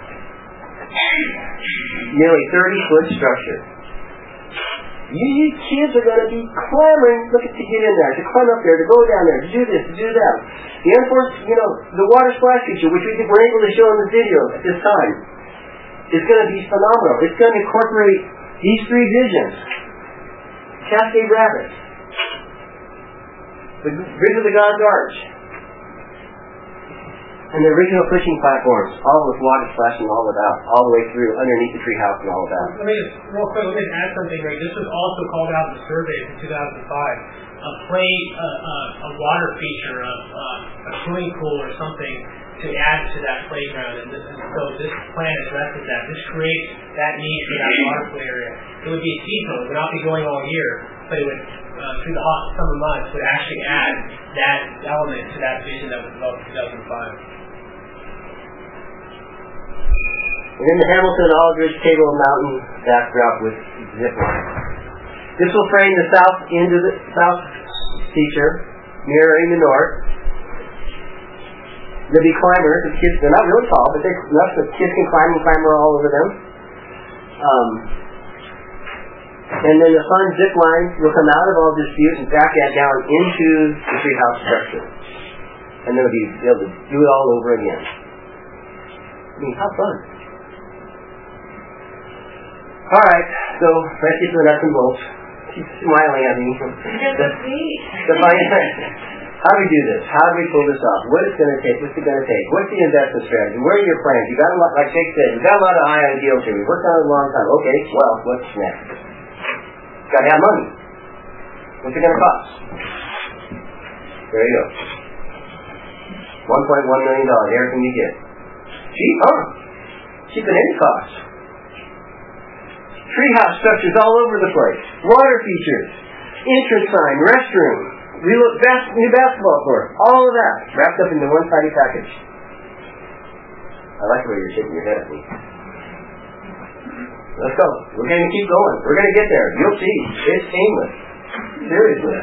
Nearly thirty foot structure. You kids are going to be clamoring look at, to get in there, to climb up there, to go down there, to do this, to do that. The Enforced, you know, the water splash feature, which we think we're able to show in the video at this time, is going to be phenomenal. It's going to incorporate these three visions. Cascade Rapids, the Bridge of the God's Arch, and the original fishing platforms, all with water splashing all about, all the way through underneath the treehouse and all of that. Let me just, real quick, let me add something, Ray. This was also called out in the survey in two thousand five. A play, uh, uh, a water feature of uh, a swimming pool or something to add to that playground, and, this, and so this plan addresses that. This creates that need for that water play area. It would be seasonal; it would not be going all year, but it would, uh, through the hot summer months, would actually add that element to that vision that was developed in two thousand five. And then the Hamilton Aldridge Table Mountain backdrop with zip line. This will frame the south end of the south feature, mirroring the north. There'll be climbers. The kids, they're not really tall, but they're enough that kids can climb and climber all over them. Um, and then the fun zip line will come out of all dispute and back that down into the treehouse structure. And they'll be able to do it all over again. I mean, how fun. Alright, so let's get to the nuts and bolts. She's smiling at me. the, the How do we do this? How do we pull this off? What it's going to take? What's it going to take? What's the investment strategy? Where are your plans? You got a lot, like Jake said, you got a lot of eye ideals here. We worked on it a long time. Okay, well, what's next? Got to have money. What's it going to cost? There you go. one point one million dollars. Everything you get. Cheap, huh? Cheap at any cost. Treehouse structures all over the place. Water features. Entrance sign. Restroom. Real, bas- new basketball court. All of that wrapped up into one tidy package. I like the way you're shaking your head at me. Let's go. We're going to keep going. We're going to get there. You'll see. It's seamless. Seriously.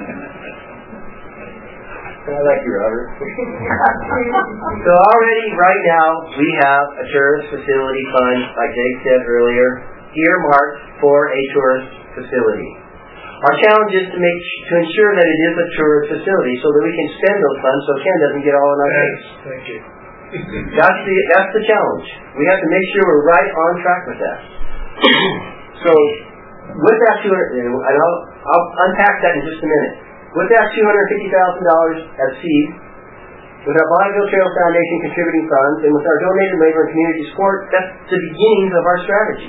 I like you, Robert. So already, right now, we have a tourist facility fund, like Jake said earlier, earmarked for a tourist facility. Our challenge is to make to ensure that it is a tourist facility so that we can spend those funds so Ken doesn't get all in our face. Thank you. That's the that's the challenge. We have to make sure we're right on track with that. So with that two hundred, and I'll I'll unpack that in just a minute. With that two hundred fifty thousand dollars as seed, with our Bonneville Trail Foundation contributing funds, and with our donated labor and community support, that's the beginnings of our strategy.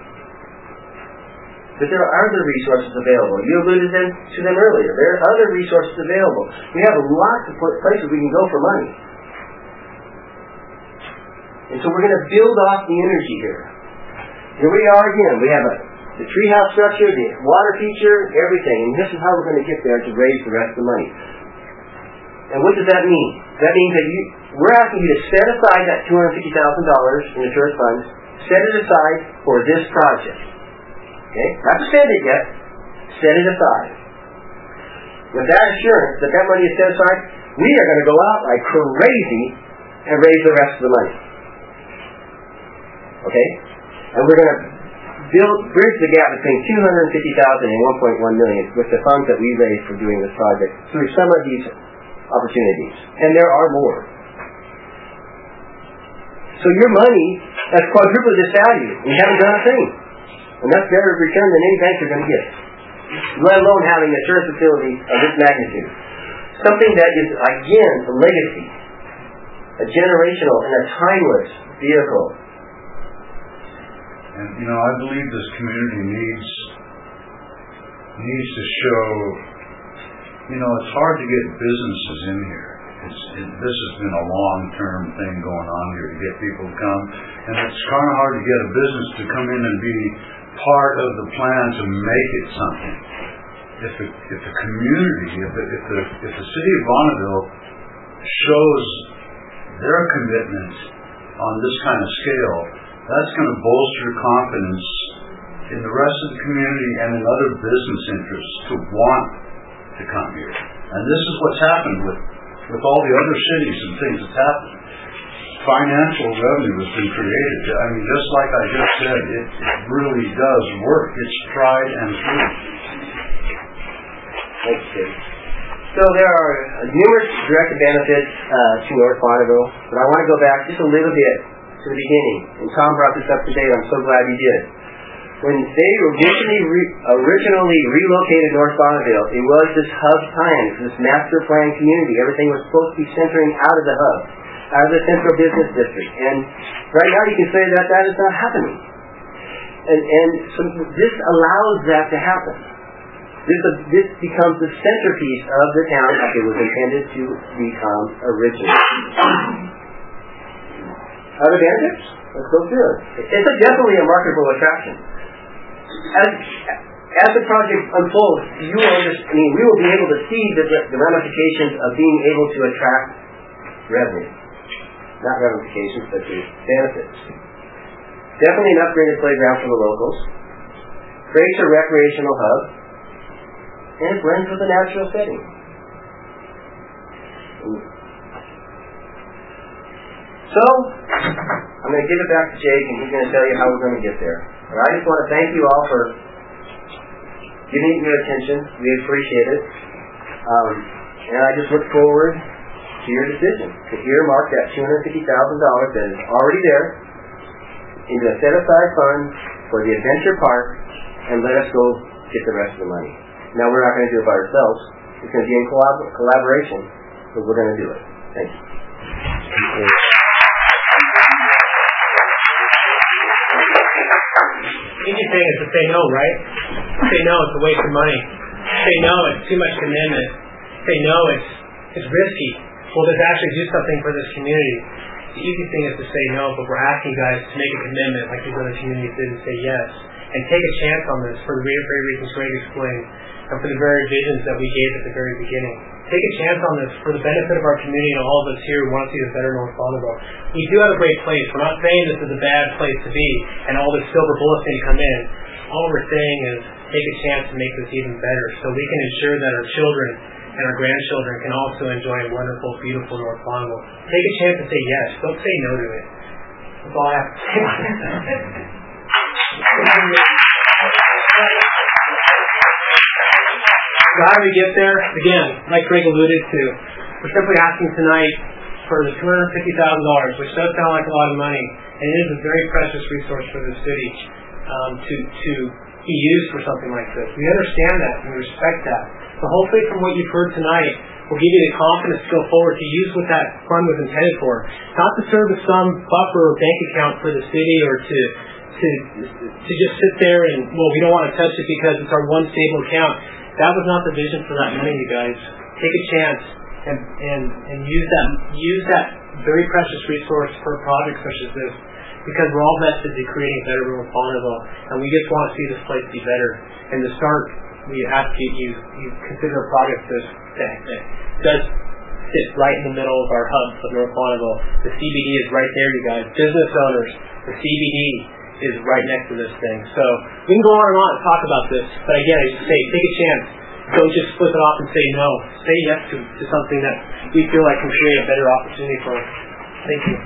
But there are other resources available. You alluded them, to them earlier. There are other resources available. We have lots of places we can go for money. And so we're going to build off the energy here. Here we are again. We have a, the treehouse structure, the water feature, everything. And this is how we're going to get there to raise the rest of the money. And what does that mean? That means that you, we're asking you to set aside that two hundred fifty thousand dollars in the tourist funds, set it aside for this project. Okay? Not to spend it yet. Set it aside. With that assurance that that money is set aside, we are going to go out like crazy and raise the rest of the money. Okay? And we're going to build, bridge the gap between two hundred fifty thousand dollars and one point one million dollars with the funds that we raised for doing this project through some of these opportunities. And there are more. So your money has quadrupled its value. We haven't done a thing. And that's better return than any bank you're going to get. Let alone having a insurance facility of this magnitude. Something that is, again, a legacy. A generational and a timeless vehicle. And, you know, I believe this community needs needs to show, you know, it's hard to get businesses in here. It's, it, this has been a long-term thing going on here to get people to come. And it's kind of hard to get a business to come in and be part of the plan to make it something. If the, if the community, if the, if the, if the city of Bonneville shows their commitment on this kind of scale, that's going to bolster confidence in the rest of the community and in other business interests to want to come here. And this is what's happened with, with all the other cities and things that's happened. Financial revenue has been created. I mean, just like I just said, it, it really does work. It's tried and true. Okay. So there are numerous direct benefits uh, to North Bonneville, but I want to go back just a little bit to the beginning. And Tom brought this up today, I'm so glad he did. When they originally, re- originally relocated North Bonneville, it was this hub plan, this master plan community. Everything was supposed to be centering out of the hub, out of the central business district. And right now you can say that that is not happening. And, and so this allows that to happen. This, uh, this becomes the centerpiece of the town like it was intended to become originally. Other benefits? Let's go through it. It's a definitely a marketable attraction. As, as the project unfolds, you will just, I mean, we will be able to see the, the ramifications of being able to attract revenue. Not ramifications, but the benefits. Definitely an upgraded playground for the locals. Creates a recreational hub. And it blends with the natural setting. So, I'm going to give it back to Jake, and he's going to tell you how we're going to get there. But I just want to thank you all for giving it your attention. We appreciate it. Um, and I just look forward to your decision to earmark that two hundred fifty thousand dollars that is already there into a set-aside fund for the adventure park, and let us go get the rest of the money. Now, we're not going to do it by ourselves. It's going to be in collab- collaboration, but we're going to do it. Thank you. Easy thing is to say no, right? Say no, it's a waste of money. Say no, it's too much commitment. Say no, it's it's risky. Well, let's actually do something for this community. The easy thing is to say no, but we're asking you guys to make a commitment like these other communities did and say yes. And take a chance on this for the very reasons Greg explained, and for the very visions that we gave at the very beginning. Take a chance on this for the benefit of our community and all of us here who want to see the better North Bonneville. We do have a great place. We're not saying this is a bad place to be and all this silver bullets can come in. All we're saying is take a chance to make this even better so we can ensure that our children and our grandchildren can also enjoy a wonderful, beautiful North Bonneville. Take a chance to say yes. Don't say no to it. That's all I have to say on this. So how do we get there? Again, like Greg alluded to, we're simply asking tonight for the two hundred fifty thousand dollars, which does sound like a lot of money, and it is a very precious resource for the city um, to to be used for something like this. We understand that and we respect that. So hopefully from what you've heard tonight will give you the confidence to go forward to use what that fund was intended for. Not to serve as some buffer or bank account for the city or to to to just sit there and, well, we don't want to touch it because it's our one stable account. That was not the vision for that money, you guys. Take a chance and and, and use that use that very precious resource for a project such as this, because we're all vested in creating a better North Bonneville, and we just want to see this place be better. And to start, we ask you you, you consider a project this that, that does sit right in the middle of our hub of North Bonneville. The C B D is right there, you guys. Business owners, the C B D. is right next to this thing. So we can go on and on and talk about this, but again, I just say, take a chance. Don't just flip it off and say no. Say yes to, to something that we feel like can create a better opportunity for us. Thank you.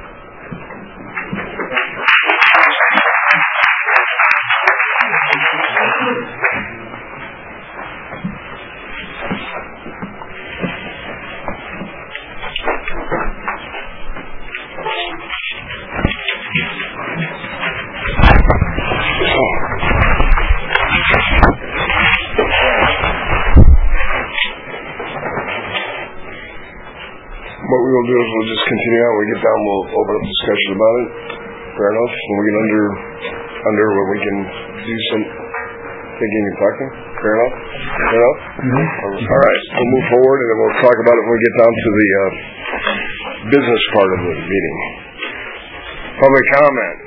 What we will do is we'll just continue on. When we get down, we'll open up discussion about it. Fair enough. When we get under, under where we can do some thinking and talking. Fair enough. Fair enough. Mm-hmm. All right. We'll move forward, and then we'll talk about it when we get down to the uh, business part of the meeting. Public comment.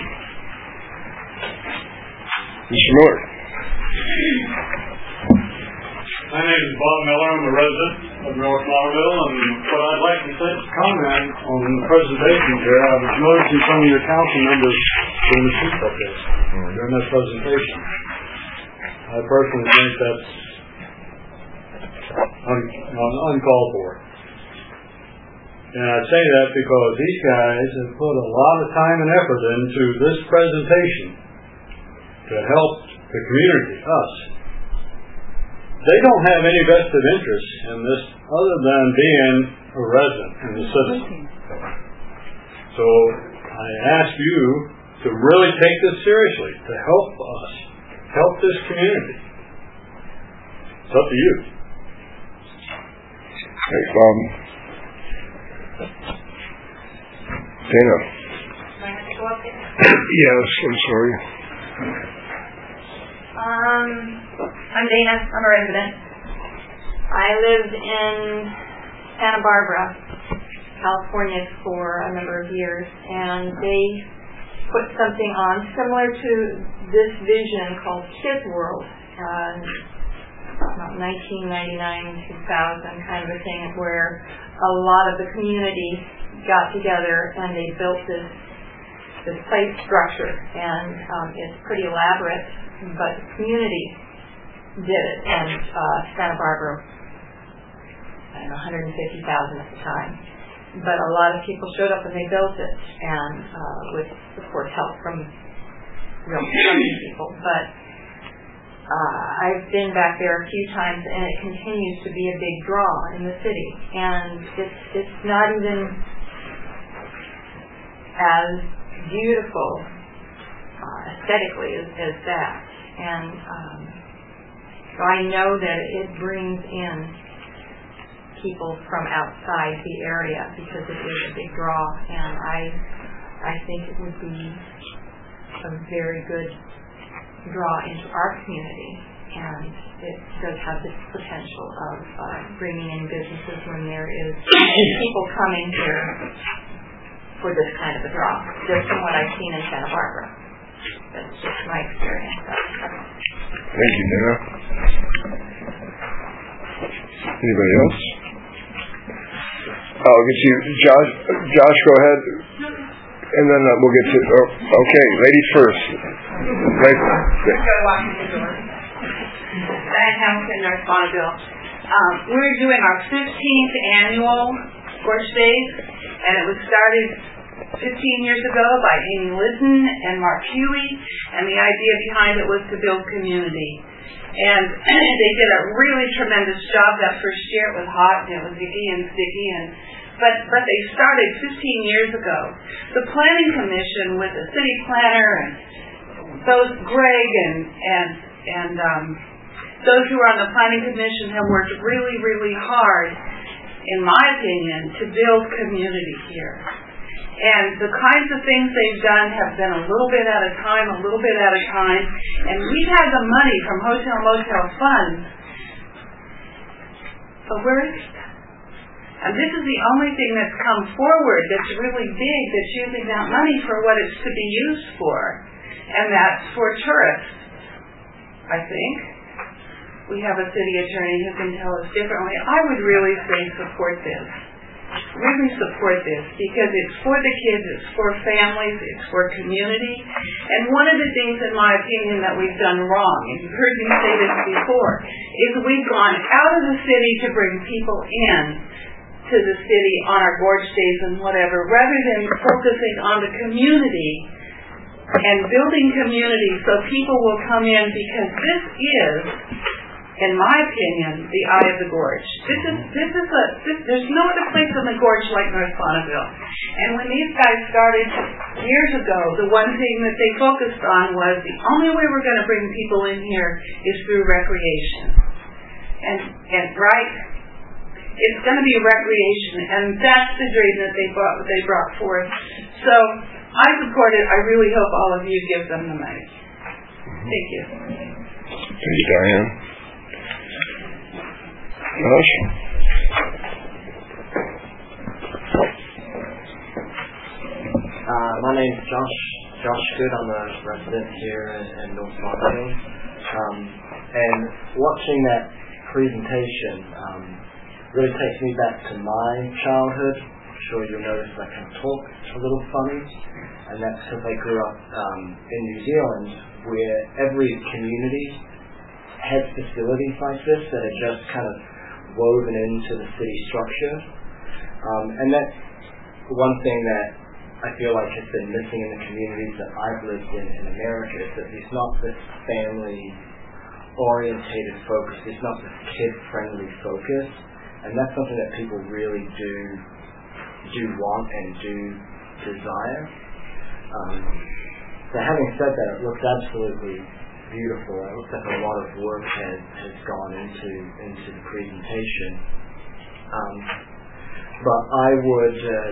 Mister Miller. My name is Bob Miller. I'm a resident of North Laurelville, and what I'd like to say is comment on the presentation here. I was noticing some of your council members doing the seats up there during that presentation. I personally think that's un- un- uncalled for. And I say that because these guys have put a lot of time and effort into this presentation to help the community, us. They don't have any vested interest in this other than being a resident and a citizen. So I ask you to really take this seriously, to help us, help this community. It's up to you. Hey, um, Dana. Yes, I'm sorry. Um, I'm Dana. I'm a resident. I lived in Santa Barbara, California for a number of years, and they put something on similar to this vision called Kids World, uh, about nineteen ninety-nine, two thousand kind of a thing, where a lot of the community got together and they built this this play structure, and um, it's pretty elaborate, but the community did it, and uh, Santa Barbara, I don't know, one hundred fifty thousand at the time. But a lot of people showed up and they built it, and uh, with, of course, help from real people. But uh, I've been back there a few times, and it continues to be a big draw in the city. And it's it's not even as beautiful uh, aesthetically as, as that. And um, so I know that it brings in people from outside the area because it is a big draw, and I I think it would be a very good draw into our community, and it does have this potential of uh, bringing in businesses when there is people coming here for this kind of a draw, just from what I've seen in Santa Barbara. That's just my experience. Thank you, Dana. Anybody else? I'll get you, Josh. Josh, go ahead, and then uh, we'll get to. Oh, okay, ladies first. Right. Diane Hamilton, North Bonneville. Um, we were doing our fifteenth annual Scorch Days, and it was started fifteen years ago by Amy Litten and Mark Huey, and the idea behind it was to build community. And they did a really tremendous job that first year. It was hot and it was icky and sticky, and but but they started fifteen years ago. The Planning Commission with the city planner and those Greg and and and um, those who were on the Planning Commission have worked really really hard, in my opinion, to build community here. And the kinds of things they've done have been a little bit at a time, a little bit at a time. And we've had the money from Hotel Motel funds. But where is it? And this is the only thing that's come forward that's really big, that's using that money for what it's to be used for. And that's for tourists, I think. We have a city attorney who can tell us differently. I would really say support this. really support this because it's for the kids, it's for families, it's for community. And one of the things, in my opinion, that we've done wrong, and you've heard me say this before, is we've gone out of the city to bring people in to the city on our gorge days and whatever, rather than focusing on the community and building community so people will come in, because this is, in my opinion, the eye of the gorge. This is this is a this, there's no other place in the gorge like North Bonneville. And when these guys started years ago, the one thing that they focused on was the only way we're going to bring people in here is through recreation. And and right, it's going to be recreation, and that's the dream that they brought they brought forth. So I support it. I really hope all of you give them the money. Thank you. Thank you, Diane. Josh? Uh, my name's Josh, Josh Good. I'm a resident here in, in North Bonneville. Um, and watching that presentation um, really takes me back to my childhood. I'm sure you'll notice I can talk a little funny. And that's because I grew up um, in New Zealand, where every community had facilities like this that are just kind of woven into the city structure. Um, and that's one thing that I feel like has been missing in the communities that I've lived in in America, is that there's not this family-orientated focus, there's not this kid-friendly focus, and that's something that people really do do want and do desire. Um, so having said that, it looks absolutely beautiful. It looks like a lot of work has, has gone into into the presentation. Um, but I would uh,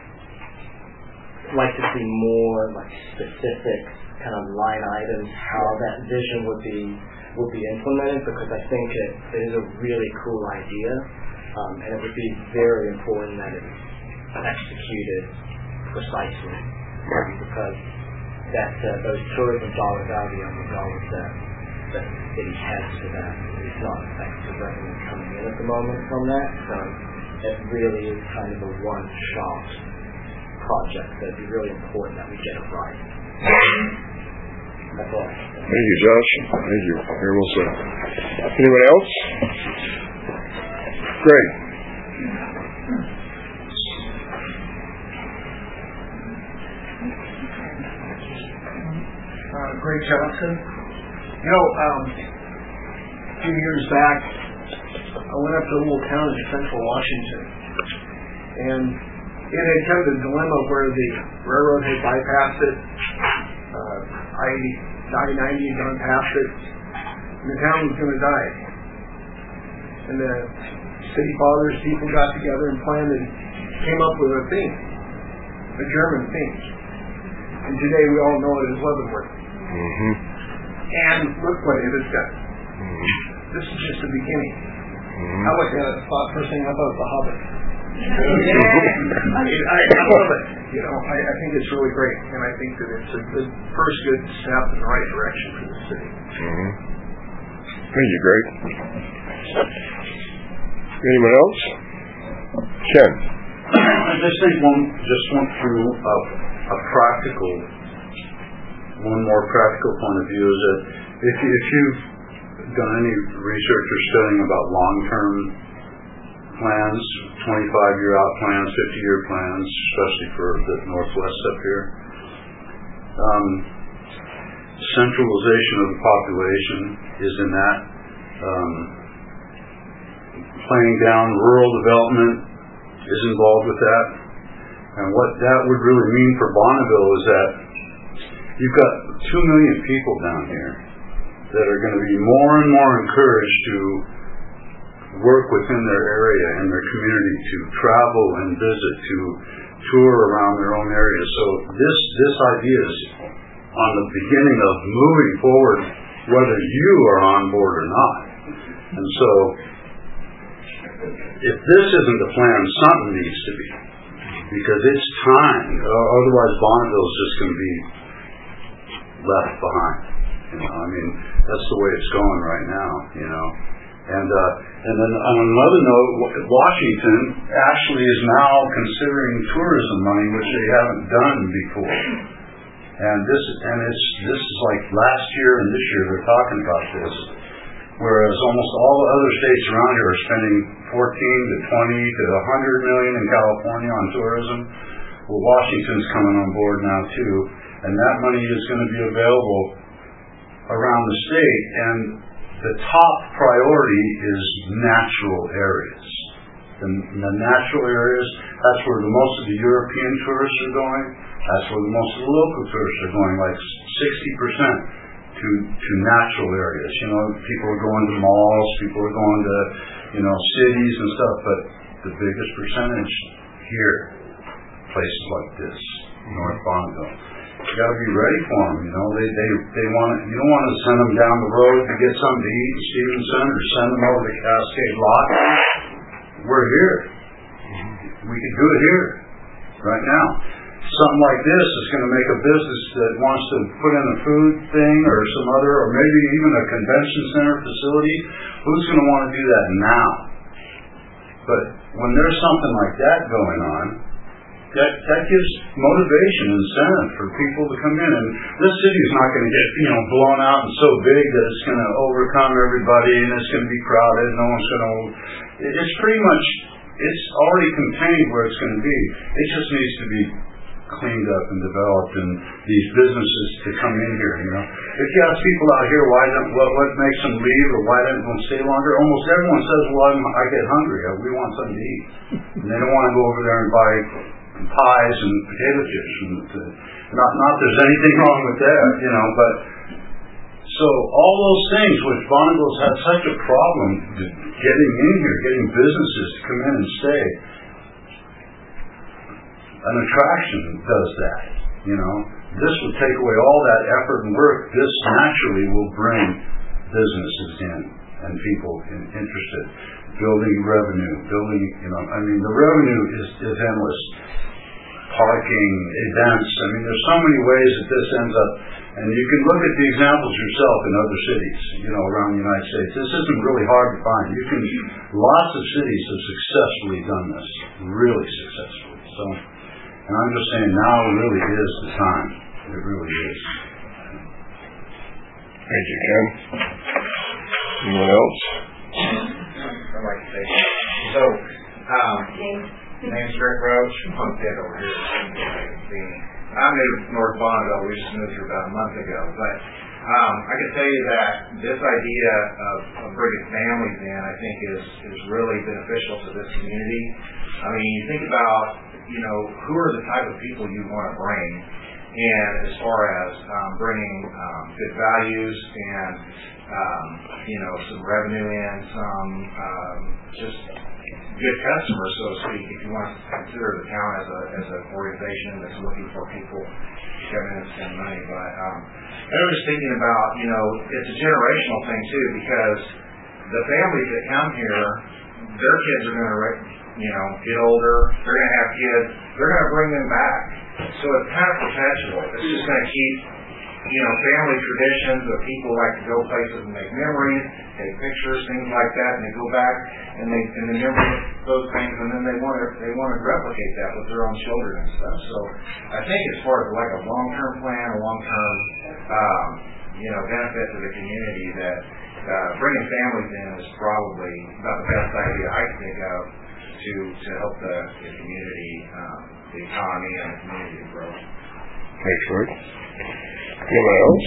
like to see more like specific kind of line items, how that vision would be would be implemented, because I think it, it is a really cool idea, um, and it would be very important that it's executed precisely, because that uh, those tourism dollar value on the dollars that that the city has for that is not effective revenue coming in at the moment from that. So it really is kind of a one-shot project. So it'd be really important that we get it right. That's all. Thank you, Josh. Thank you. Very well said. Anyone else? Great. Uh, Greg Johnson. You know, um, a few years back, I went up to a little town in central Washington, and it had come to the dilemma where the railroad had bypassed it, uh, I ninety had gone past it, and the town was going to die. And the city fathers, people got together and planned and came up with a theme, a German theme. And today we all know it as Leavenworth. Mm-hmm. And look what it has done. Mm-hmm. This is just the beginning. Mm-hmm. I look at it, thought first thing I thought was The Hobbit. I, I, I love it. You know, I, I think it's really great, and I think that it's a good first good step in the right direction for the city. Mm-hmm. Thank you, Greg. Anyone else? Ken. I just think one just went through a, a practical, one more practical point of view is that if you, if you've done any research or studying about long-term plans, twenty-five year out plans, fifty year plans, especially for the Northwest up here, um, centralization of the population is in that. Um, playing down rural development is involved with that. And what that would really mean for Bonneville is that you've got two million people down here that are going to be more and more encouraged to work within their area and their community, to travel and visit, to tour around their own area. So this this idea is on the beginning of moving forward, whether you are on board or not. And so if this isn't the plan, something needs to be, because it's time. Otherwise, Bonneville's just going to be left behind. You know, I mean, that's the way it's going right now. You know, And uh, and then on another note, Washington actually is now considering tourism money, which they haven't done before. And this and it's this is like last year and this year they're talking about this, whereas almost all the other states around here are spending fourteen to twenty to a hundred million in California on tourism. Well, Washington's coming on board now too, and that money is going to be available around the state. And the top priority is natural areas. The, the natural areas, that's where the most of the European tourists are going. That's where the most of the local tourists are going, like sixty percent to, to natural areas. You know, people are going to malls, people are going to, you know, cities and stuff, but the biggest percentage here, places like this, North Bonneville. You got to be ready for them. You know, they they they want to, you don't want to send them down the road to get something to eat in Stevenson or send them over to Cascade Lock. We're here. We can do it here, right now. Something like this is going to make a business that wants to put in a food thing or some other, or maybe even a convention center facility. Who's going to want to do that now? But when there's something like that going on, that that gives motivation and incentive for people to come in. And this city is not going to get, you know, blown out and so big that it's going to overcome everybody and it's going to be crowded. No one's going to. It's pretty much, it's already contained where it's going to be. It just needs to be cleaned up and developed, and these businesses to come in here. You know, if you ask people out here why don't, what what makes them leave or why don't they stay longer, almost everyone says, "Well, I'm, I get hungry. We want something to eat," and they don't want to go over there and buy pies and potato chips. And to, not not there's anything wrong with that, you know, but so all those things, which Bonneville's had such a problem getting in here, getting businesses to come in and stay. An attraction does that, you know. This will take away all that effort and work. This naturally will bring businesses in and people in, interested. Building revenue, building, you know, I mean, the revenue is, is endless. Parking, events, I mean, there's so many ways that this ends up, and you can look at the examples yourself in other cities, you know, around the United States. This isn't really hard to find. You can, lots of cities have successfully done this, really successfully. So, and I'm just saying now really is the time. It really is. Thank you, Ken. Anyone else? I'd like to say, so, um, my name's Rick Roach. I'm dead over here. I'm new to North Bonneville. We just moved here about a month ago. But um, I can tell you that this idea of, of bringing families in, I think, is, is really beneficial to this community. I mean, you think about, you know, who are the type of people you want to bring, and as far as um, bringing um, good values and, um, you know, some revenue in, some um, just good customers, so to speak, if you want to consider the town as a as an organization that's looking for people to come in and spend money. But um, I was just thinking about, you know, it's a generational thing too, because the families that come here, their kids are going to, you know, get older, they're going to have kids, they're going to bring them back. So it's kind of perpetual. It's just going to keep, you know, family traditions of people like to go places and make memories, take pictures, things like that, and they go back and they and they remember those things, and then they want to they want to replicate that with their own children and stuff. So I think as far as like a long-term plan, a long-term, um, you know, benefit to the community, that uh, bringing families in is probably about the best idea I can think of to to help the, the community, um, the economy, and the community grow. Thanks, Rick. Anyone else?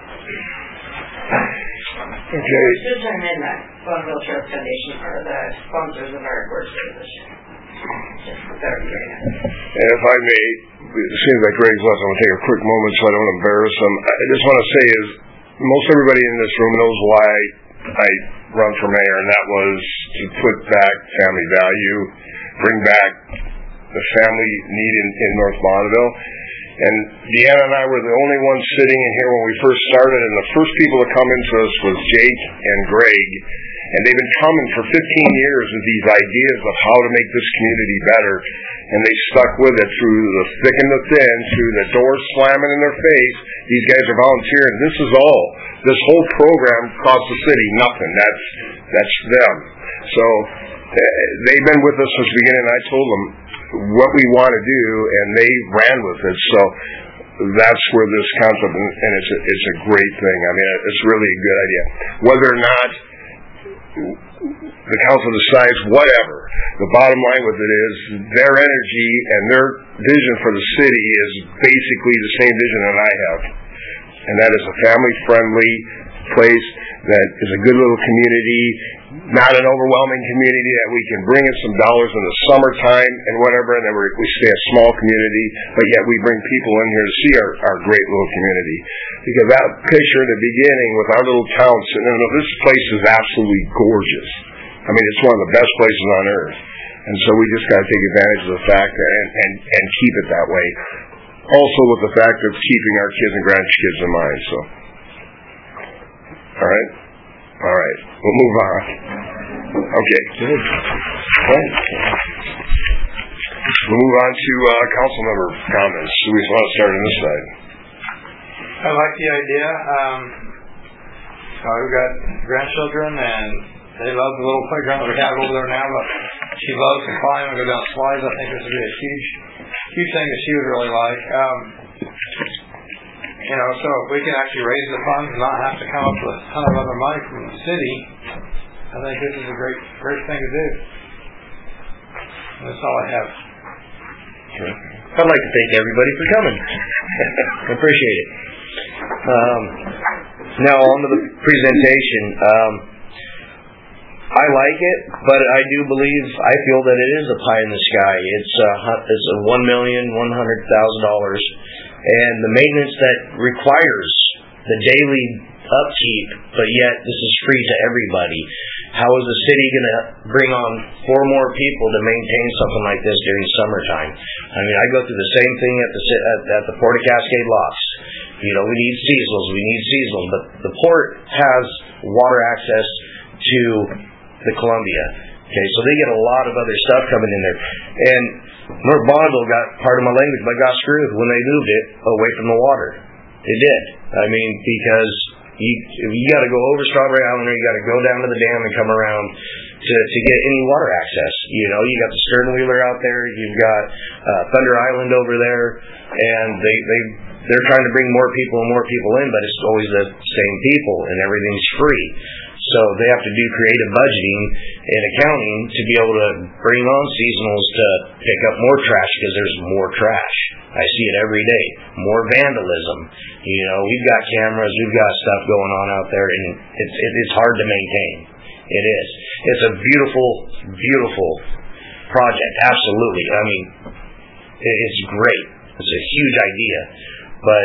Okay. Just chime in that Bonneville Trust Foundation are the sponsors of our work this year. Just for everybody. And if I may, it seems like Greg's left. I'm going to take a quick moment so I don't embarrass him. I just want to say is most everybody in this room knows why I run for mayor, and that was to put back family value, bring back the family need in, in North Bonneville. And Deanna and I were the only ones sitting in here when we first started, and the first people to come into us was Jake and Greg. And they've been coming for fifteen years with these ideas of how to make this community better. And they stuck with it through the thick and the thin, through the doors slamming in their face. These guys are volunteering. This is all. This whole program costs the city nothing. That's that's them. So uh, they've been with us since the beginning. I told them what we want to do, and they ran with it. So that's where this concept, and, and it's a, it's a great thing. I mean, it's really a good idea. Whether or not the council decides, whatever, the bottom line with it is their energy and their vision for the city is basically the same vision that I have, and that is a family-friendly place that is a good little community, not an overwhelming community that we can bring in some dollars in the summertime and whatever, and then we're, we stay a small community, but yet we bring people in here to see our, our great little community. Because that picture in the beginning with our little town sitting in, this place is absolutely gorgeous. I mean, it's one of the best places on earth. And so we just got to take advantage of the fact and, and, and keep it that way. Also with the fact of keeping our kids and grandkids in mind. So, all right? All right. We'll move on. Okay. Good. Right. We'll move on to uh, council member comments. So we want to start on this side. I like the idea. Um, uh, we've got grandchildren, and they love the little playground that we have over there now, but she loves to climb and go down slides. I think this would be a huge, huge thing that she would really like. Um, you know, so if we can actually raise the funds and not have to come up with a ton of other money from the city, I think this is a great, great thing to do. That's all I have. Sure. I'd like to thank everybody for coming. I appreciate it. Um, now on to the presentation. Um, I like it, but I do believe, I feel that it is a pie in the sky. It's a, it's a one million one hundred thousand dollars, and the maintenance that requires the daily upkeep, but yet this is free to everybody. How is the city going to bring on four more people to maintain something like this during summertime? I mean, I go through the same thing at the at, at the Port of Cascade locks. You know, we need seasonals, we need seasonals, but the port has water access to the Columbia. Okay, so they get a lot of other stuff coming in there. And North Bonneville got, part of my language, but got screwed when they moved it away from the water. It did. I mean, because you you got to go over Strawberry Island, or you got to go down to the dam and come around to to get any water access. You know, you got the stern wheeler out there, you've got uh, Thunder Island over there, and they they they're trying to bring more people and more people in, but it's always the same people, and everything's free. So they have to do creative budgeting and accounting to be able to bring on seasonals to pick up more trash, because there's more trash. I see it every day. More vandalism. You know, we've got cameras, we've got stuff going on out there, and it's it, it's hard to maintain. It is. It's a beautiful, beautiful project. Absolutely. I mean, it, it's great. It's a huge idea, but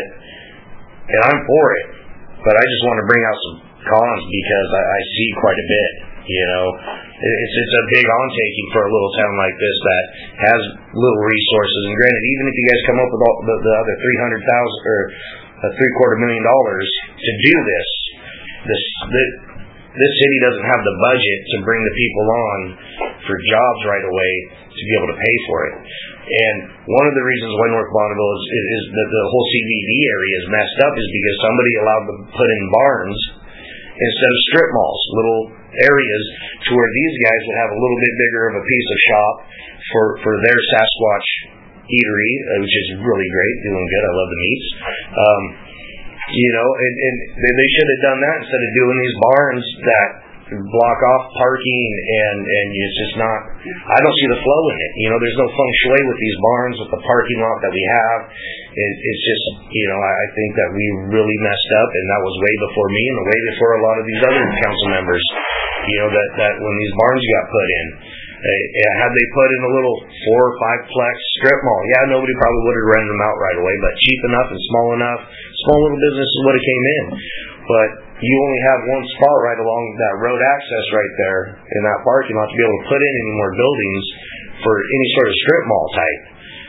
and I'm for it. But I just want to bring out some cons, because I, I see quite a bit. You know, it's it's a big on-taking for a little town like this that has little resources. And granted, even if you guys come up with all the, the other three hundred thousand or a three-quarter million dollars to do this, this the, this city doesn't have the budget to bring the people on for jobs right away to be able to pay for it. And one of the reasons why North Bonneville is, is, is that the whole C B D area is messed up is because somebody allowed them to put in barns instead of strip malls, little areas to where these guys would have a little bit bigger of a piece of shop for, for their Sasquatch eatery, which is really great, doing good. I love the meats. Um, you know, and, and they, they should have done that instead of doing these barns that block off parking, and, and it's just not, I don't see the flow in it. You know, there's no feng shui with these barns, with the parking lot that we have. It, it's just, you know, I, I think that we really messed up, and that was way before me and way before a lot of these other council members, you know, that, that when these barns got put in. Uh, had they put in a little four or five plex strip mall, yeah, nobody probably would have rented them out right away, but cheap enough and small enough, small little businesses would have came in. But you only have one spot right along that road access right there in that parking lot to be able to put in any more buildings for any sort of strip mall type.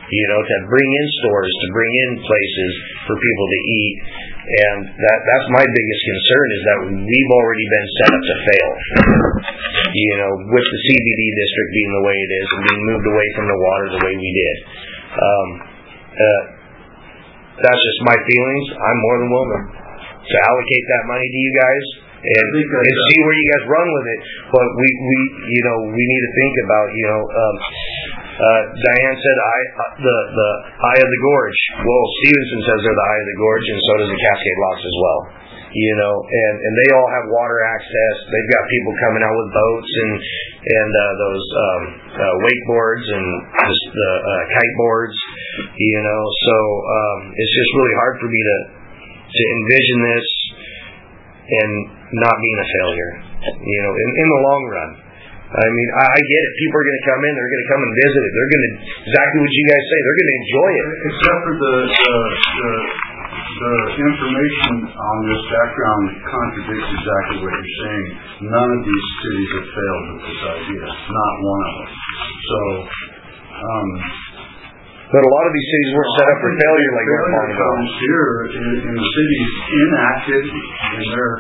you know, to bring in stores, to bring in places for people to eat. And that that's my biggest concern, is that we've already been set up to fail. You know, with the C B D district being the way it is and being moved away from the water the way we did. Um, uh, that's just my feelings. I'm more than willing to allocate that money to you guys and, and see where you guys run with it. But we, we you know, we need to think about, you know, um, uh, Diane said eye, uh, the the eye of the gorge. Well, Stevenson says they're the eye of the gorge, and so does the Cascade Locks as well. You know, and, and they all have water access. They've got people coming out with boats and and uh, those um, uh, wakeboards and just the uh, kiteboards. You know, so um, it's just really hard for me to to envision this and not being a failure. You know, in, in the long run. I mean, I, I get it. People are going to come in. They're going to come and visit it. They're going to, exactly what you guys say, they're going to enjoy it. Except for the the, the the information on this background contradicts exactly what you're saying. None of these cities have failed with this idea. Not one of them. So, um, but a lot of these cities weren't set up for failure like we're talking about. Comes here in, in the cities inactive, and they're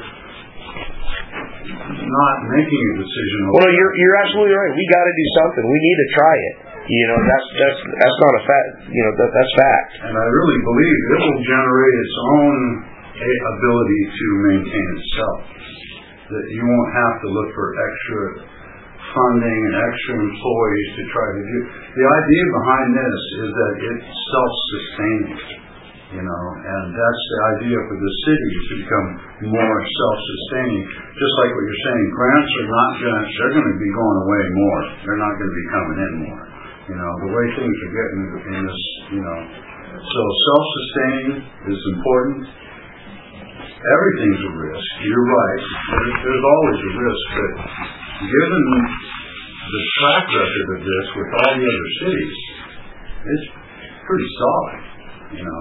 not making a decision. Well, you're you're absolutely right. We got to do something. We need to try it. You know, that's that's that's not a fact. You know, that that's fact. And I really believe it will generate its own ability to maintain itself. That you won't have to look for extra funding and extra employees to try to do. The idea behind this is that it's self-sustaining. You know, and that's the idea for the city, is to become more self-sustaining. Just like what you're saying, grants are not going to, they're going to be going away more. They're not going to be coming in more. You know, the way things are getting in this, you know. So self-sustaining is important. Everything's a risk. You're right. There's, there's always a risk, but given the track record of this with all the other cities, it's pretty solid, you know.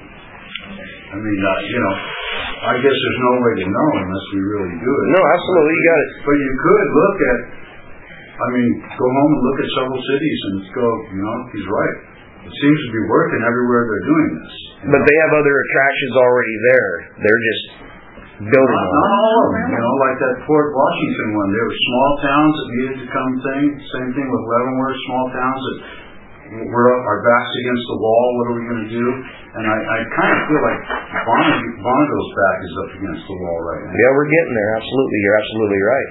I mean, uh, you know, I guess there's no way to know unless we really do it. No, absolutely, you got it. But you could look at, I mean, go home and look at several cities and go, you know, he's right. It seems to be working everywhere they're doing this. But know? They have other attractions already there. They're just building not, on. Not all of them, you know, like that Port Washington one. There were small towns that needed to come thing. Same thing with Leavenworth, small towns that we're up, our backs against the wall. What are we going to do? And I, I kind of feel like Bonneville's back is up against the wall right now. Yeah, we're getting there. Absolutely. You're absolutely right.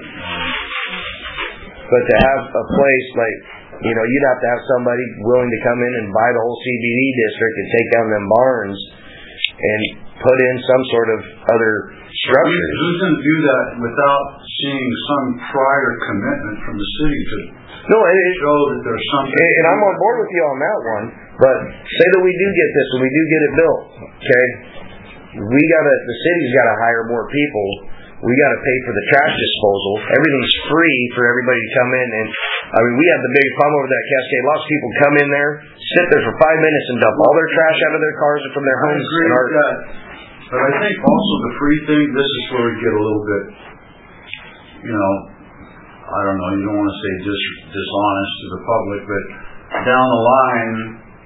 But to have a place like, you know, you'd have to have somebody willing to come in and buy the whole C B D district and take down them barns and put in some sort of other structure. Who's going to do that without seeing some prior commitment from the city to no, it, show that there's something? And, and I'm on board with you on that one. But say that we do get this and we do get it built, okay? We gotta, the city's gotta hire more people. We gotta pay for the trash disposal. Everything's free for everybody to come in. And I mean, we have the biggest problem over that Cascade. Lots of people come in there, sit there for five minutes, and dump all their trash out of their cars and from their homes. I agree with that. But I think also the free thing. This is where we get a little bit, you know, I don't know. You don't want to say dis- dishonest to the public, but down the line.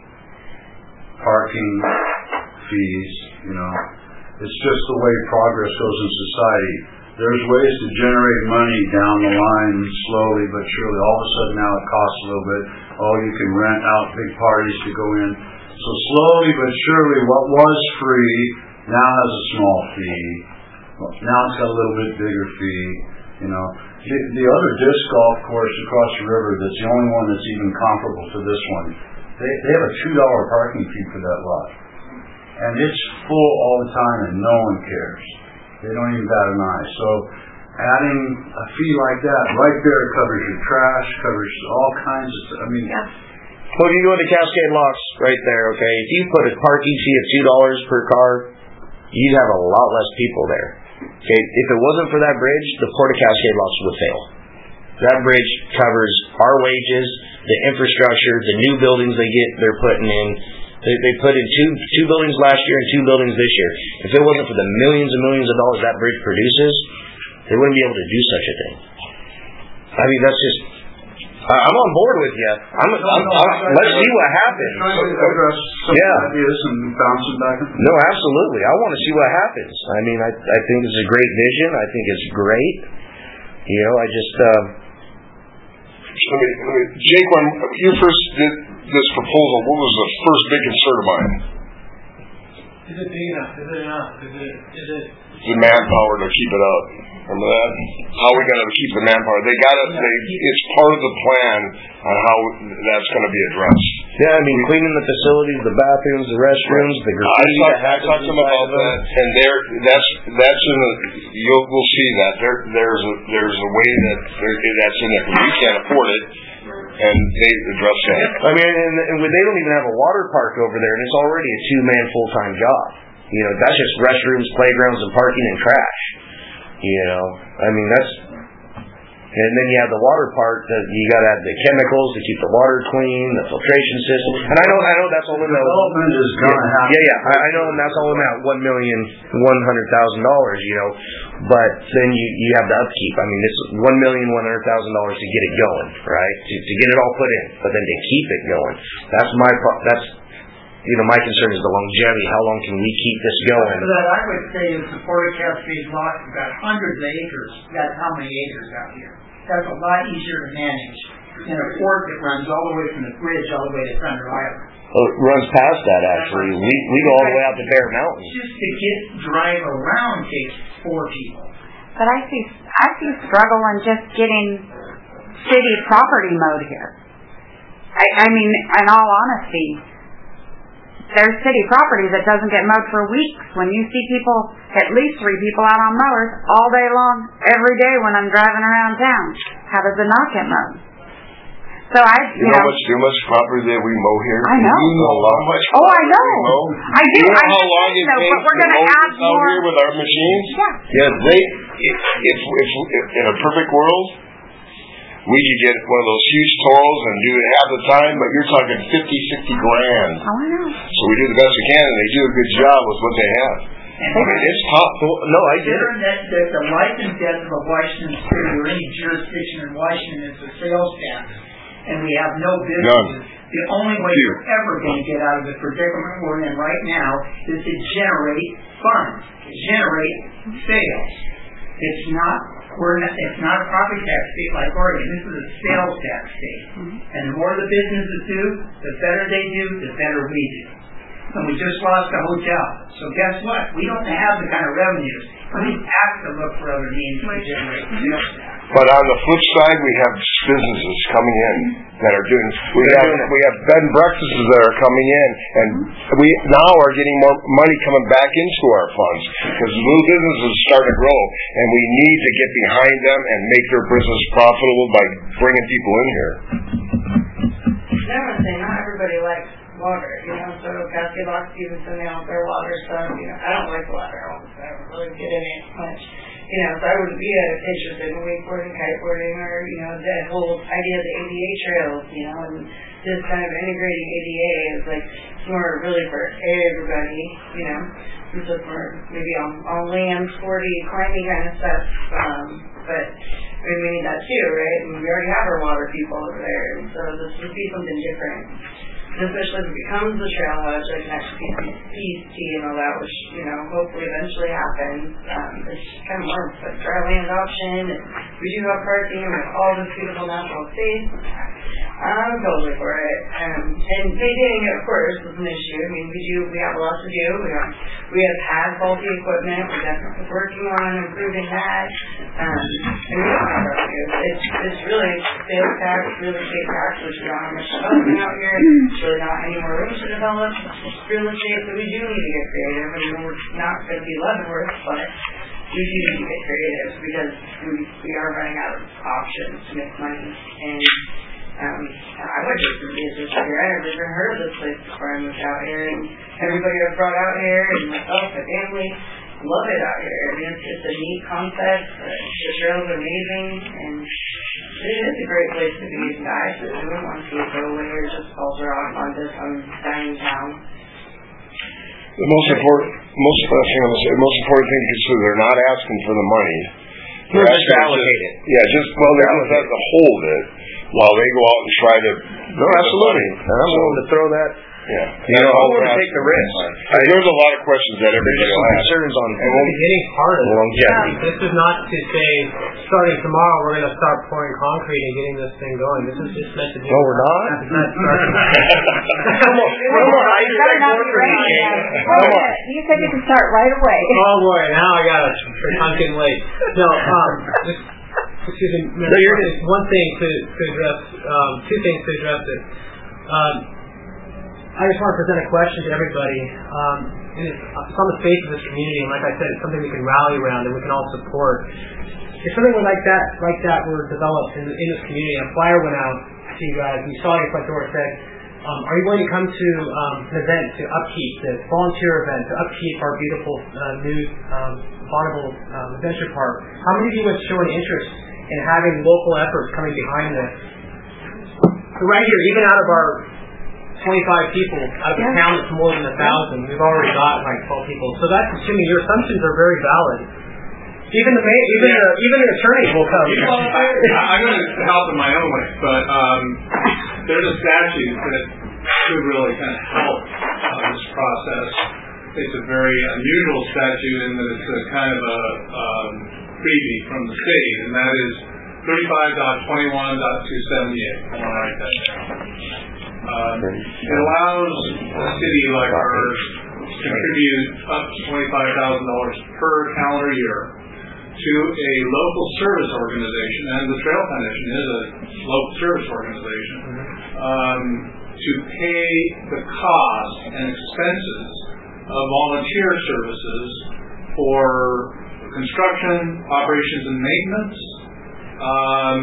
Parking fees, you know, it's just the way progress goes in society. There's ways to generate money down the line slowly but surely. All of a sudden now it costs a little bit. Oh, you can rent out big parties to go in. So slowly but surely what was free now has a small fee. Now it's got a little bit bigger fee, you know. The, the other disc golf course across the river that's the only one that's even comparable to this one, They, they have a two dollar parking fee for that lot. And it's full all the time and no one cares. They don't even bat an eye. So adding a fee like that, right there, covers your trash, covers all kinds of stuff. I mean... Yeah. Well, if you go to Cascade Locks right there, okay, if you put a parking fee of two dollars per car, you'd have a lot less people there. Okay, if it wasn't for that bridge, the Port of Cascade Locks would fail. That bridge covers our wages, the infrastructure, the new buildings they get, they're putting in. They, they put in two two buildings last year and two buildings this year. If it wasn't for the millions and millions of dollars that bridge produces, they wouldn't be able to do such a thing. I mean, that's just, I'm on board with you. I'm, I'm, I'm, let's see what happens. Trying to address some Yeah. ideas and bounce it back. No, absolutely. I want to see what happens. I mean, I I think it's a great vision. I think it's great. You know, I just. Um, let me, let me, Jake, when you first did this proposal, what was the first big concern of mine? Is it big enough? Is it enough? Is it? Is it? The manpower to keep it up. Remember that? How we got to keep the manpower. They got it. They, it's part of the plan on how that's going to be addressed. Yeah, I mean, cleaning the facilities, the bathrooms, the restrooms, the I graffiti. talked, I talked to them about that, and there, that's that's in the. You'll we'll see that there there's a there's a way that there, that's in there. We can't afford it, and they address that. I mean, and, and they don't even have a water park over there, and it's already a two-man full-time job. You know, that's just restrooms, playgrounds, and parking and trash. You know, I mean, that's, and then you have the water part that you got to have the chemicals to keep the water clean, the filtration system, and I know, I know that's all in the development is going to yeah, happen. yeah, yeah, I, I know, and that's all in that one million one hundred thousand dollars, you know, but then you you have the upkeep. I mean, it's one million one hundred thousand dollars to get it going, right? To to get it all put in, but then to keep it going. That's my pro- that's. You know, my concern is the longevity. How long can we keep this going? So that I would say is the Porter Cascade lot, we've got hundreds of acres. That's how many acres out here. That's a lot easier to manage than a fork that runs all the way from the bridge all the way to Thunder Island. Well, it runs past that, actually. We we go all the way out to Bear Mountain. Just to get drive around takes four people. But I see I see struggle in just getting city property mowed here. I, I mean, in all honesty, there's city property that doesn't get mowed for weeks. When you see people, at least three people out on mowers all day long, every day when I'm driving around town, how does it not get mowed? So I, you, you know, know, how much, you know how much property that we mow here? I know. You know how much oh, I know. We mow? I do. You know I how know, long it know, takes but we're to going to mow add this out more here with our machines? Yeah. Yeah, they, if, if, if, if in a perfect world, we could get one of those huge totals and do it half the time, but you're talking fifty, sixty grand. Oh, I know. So we do the best we can, and they do a good job with what they have. And I mean, it's tough. No, I get it. That, that the license debt of Washington State or any jurisdiction in Washington is the sales tax, and we have no business. None. The only way you're ever going to get out of the predicament we're in right now is to generate funds, to generate sales. It's not we're not, it's not a property tax state like Oregon. This is a sales tax state. Mm-hmm. And the more the businesses do, the better they do, the better we do. And we just lost a hotel. So guess what? We don't have the kind of revenues. We have to look for other means to generate sales tax. But on the flip side, we have businesses coming in that are doing. We have we have bed and breakfasts that are coming in, and we now are getting more money coming back into our funds because little businesses start to grow, and we need to get behind them and make their business profitable by bringing people in here. I would say not everybody likes water, you know. So Cascade Lock Stevenson, they don't their water stuff. You know, I don't like the water. I don't, I don't really get in it much. You know, so I wouldn't be uh, interested in wakeboarding, kiteboarding, or, you know, that whole idea of the A D A trails, you know, and just kind of integrating A D A is like, it's more really for everybody, you know, it's just more maybe on, on land, sporty, climbing kind of stuff, um, but I mean, we need that too, right? And we already have our water people over there, and so this would be something different. Especially if it becomes the trailhead, like next P C T and all that, which, you know, hopefully eventually happens. Um, it's kind of more of a dry land option, and we do have parking with all this beautiful natural space. I'm totally for it. Um, and maintaining it, of course, is an issue. I mean, we do, we have a lot to do. We have, we have had faulty equipment. We're definitely working on improving that. Um, and we don't have revenue. It's, it's really sales tax, real estate tax, which we don't have much development out here. It's really not any more room to develop real estate, so we do need to get creative. I mean, we're not going to be Leavenworth, but we do need to get creative because we, we are running out of options to make money. And Um, I went to some business here. I never even heard of this place before I moved out here, and everybody I've brought out here, and myself, my family, love it out here. I mean, it's just a neat concept. Uh, the trails are amazing, and it is a great place to be. And I certainly wouldn't want to see it go away or just falter off on this on dying town. The most important, most uh, thing I'm gonna say, the most important thing to consider, they're not asking for the money. They're Just actually allocate it. Yeah, just, well, they just have to hold it while they go out and try to. No, absolutely. And I'm willing to throw that. Yeah. You know, I'm willing to take the risk. I, there's a lot of questions that everybody There's will some have. concerns on And we'll be getting harder. longevity. This is not to say, starting tomorrow, we're going to start pouring concrete and getting this thing going. This is just meant to be. No, we're not. It's not starting. Come on, come on. I expect more from you, Shane. Wait a minute. You said you could start right away. Oh boy, now I got it. I'm getting late. No, um, just, excuse me. No, you're just one thing to, to address, um, two things to address it. Um, I just want to present a question to everybody. Um, and it's, it's on the face of this community, and like I said, it's something we can rally around and we can all support. If something like that, like that, were developed in, in this community, and a flyer went out to you guys, and you saw your front door and said, um, "Are you going to come to um, an event to upkeep this volunteer event to upkeep our beautiful uh, new um, Bonneville um, Adventure Park?" How many of you would show an interest in having local efforts coming behind this? So right here, even out of our twenty-five people, out of a town that's more than a thousand, we've already got like twelve people. So that's assuming your assumptions are very valid. Even the ma- even the even the attorneys will come. You know, I, I'm going to help in my own way, but um, there's a statute that could really kind of help uh, this process. It's a very unusual statute in that it's a kind of a um, freebie from the state, and that is thirty-five twenty-one two seventy-eight. I want to write that down. Um, it allows a city like ours to contribute up to twenty-five thousand dollars per calendar year to a local service organization, and the Trail Foundation is a local service organization, um, to pay the cost and expenses of volunteer services for construction, operations, and maintenance. Um,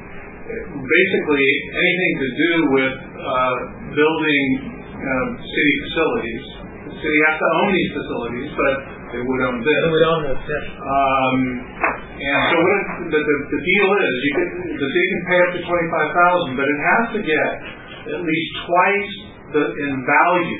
basically, anything to do with uh, building uh, city facilities. The city has to own these facilities, but they would own this. They would own this, yes. Um, and so what it, the, the, the deal is, you could, the city can pay up to twenty-five thousand dollars, but it has to get at least twice the in value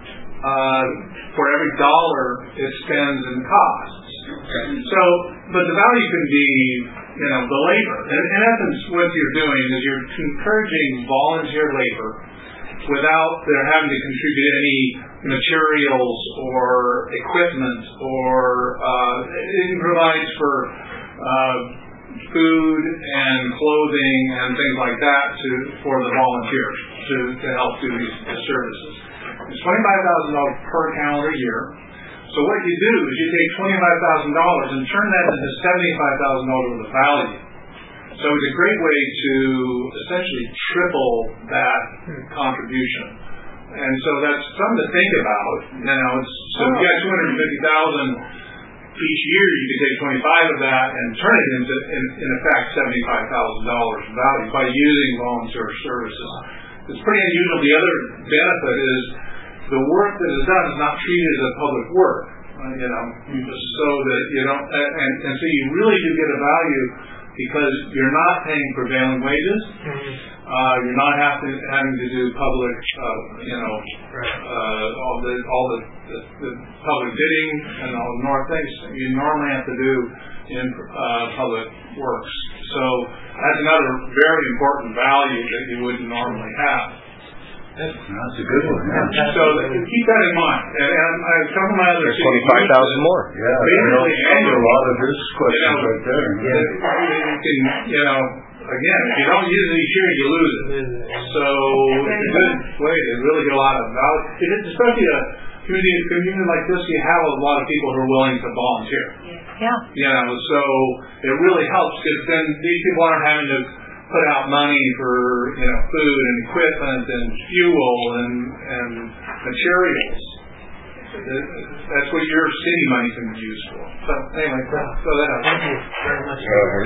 uh, for every dollar it spends in costs. So, but the value can be, you know, the labor. In, in essence, what you're doing is you're encouraging volunteer labor without their having to contribute any materials or equipment, or uh, it provides for uh, food and clothing and things like that to for the volunteers to, to help do these services. It's twenty-five thousand dollars per calendar year. So what you do is you take twenty-five thousand dollars and turn that into seventy-five thousand dollars worth of value. So it's a great way to essentially triple that contribution. And so that's something to think about. You know, it's, so if you got two hundred fifty thousand dollars each year, you can take twenty-five of that and turn it into, in, in effect, seventy-five thousand dollars value by using volunteer services. It's pretty unusual. The other benefit is the work that is done is not treated as a public work, uh, you know, so that you don't, and, and so you really do get a value because you're not paying prevailing wages. Uh, you're not have to, having to do public, uh, you know, uh, all the all the, the, the public bidding and all the north things you normally have to do in uh, public works. So that's another very important value that you wouldn't normally have. That's a good one. Yeah. So keep that in mind. And, and I, some of my other twenty-five thousand more. Yeah, basically a lot of his questions you know, right there. Yeah. You can, you know, again, if you don't use it each year, you lose it. So it's a good way to really get a lot of value. It's especially a community, a community like this, you have a lot of people who are willing to volunteer. Yeah. You know, so it really helps because then these people aren't having to put out money for, you know, food and equipment and fuel and and materials. That's what your city money can be used for. So anyway, so, so that helps. Thank you very much.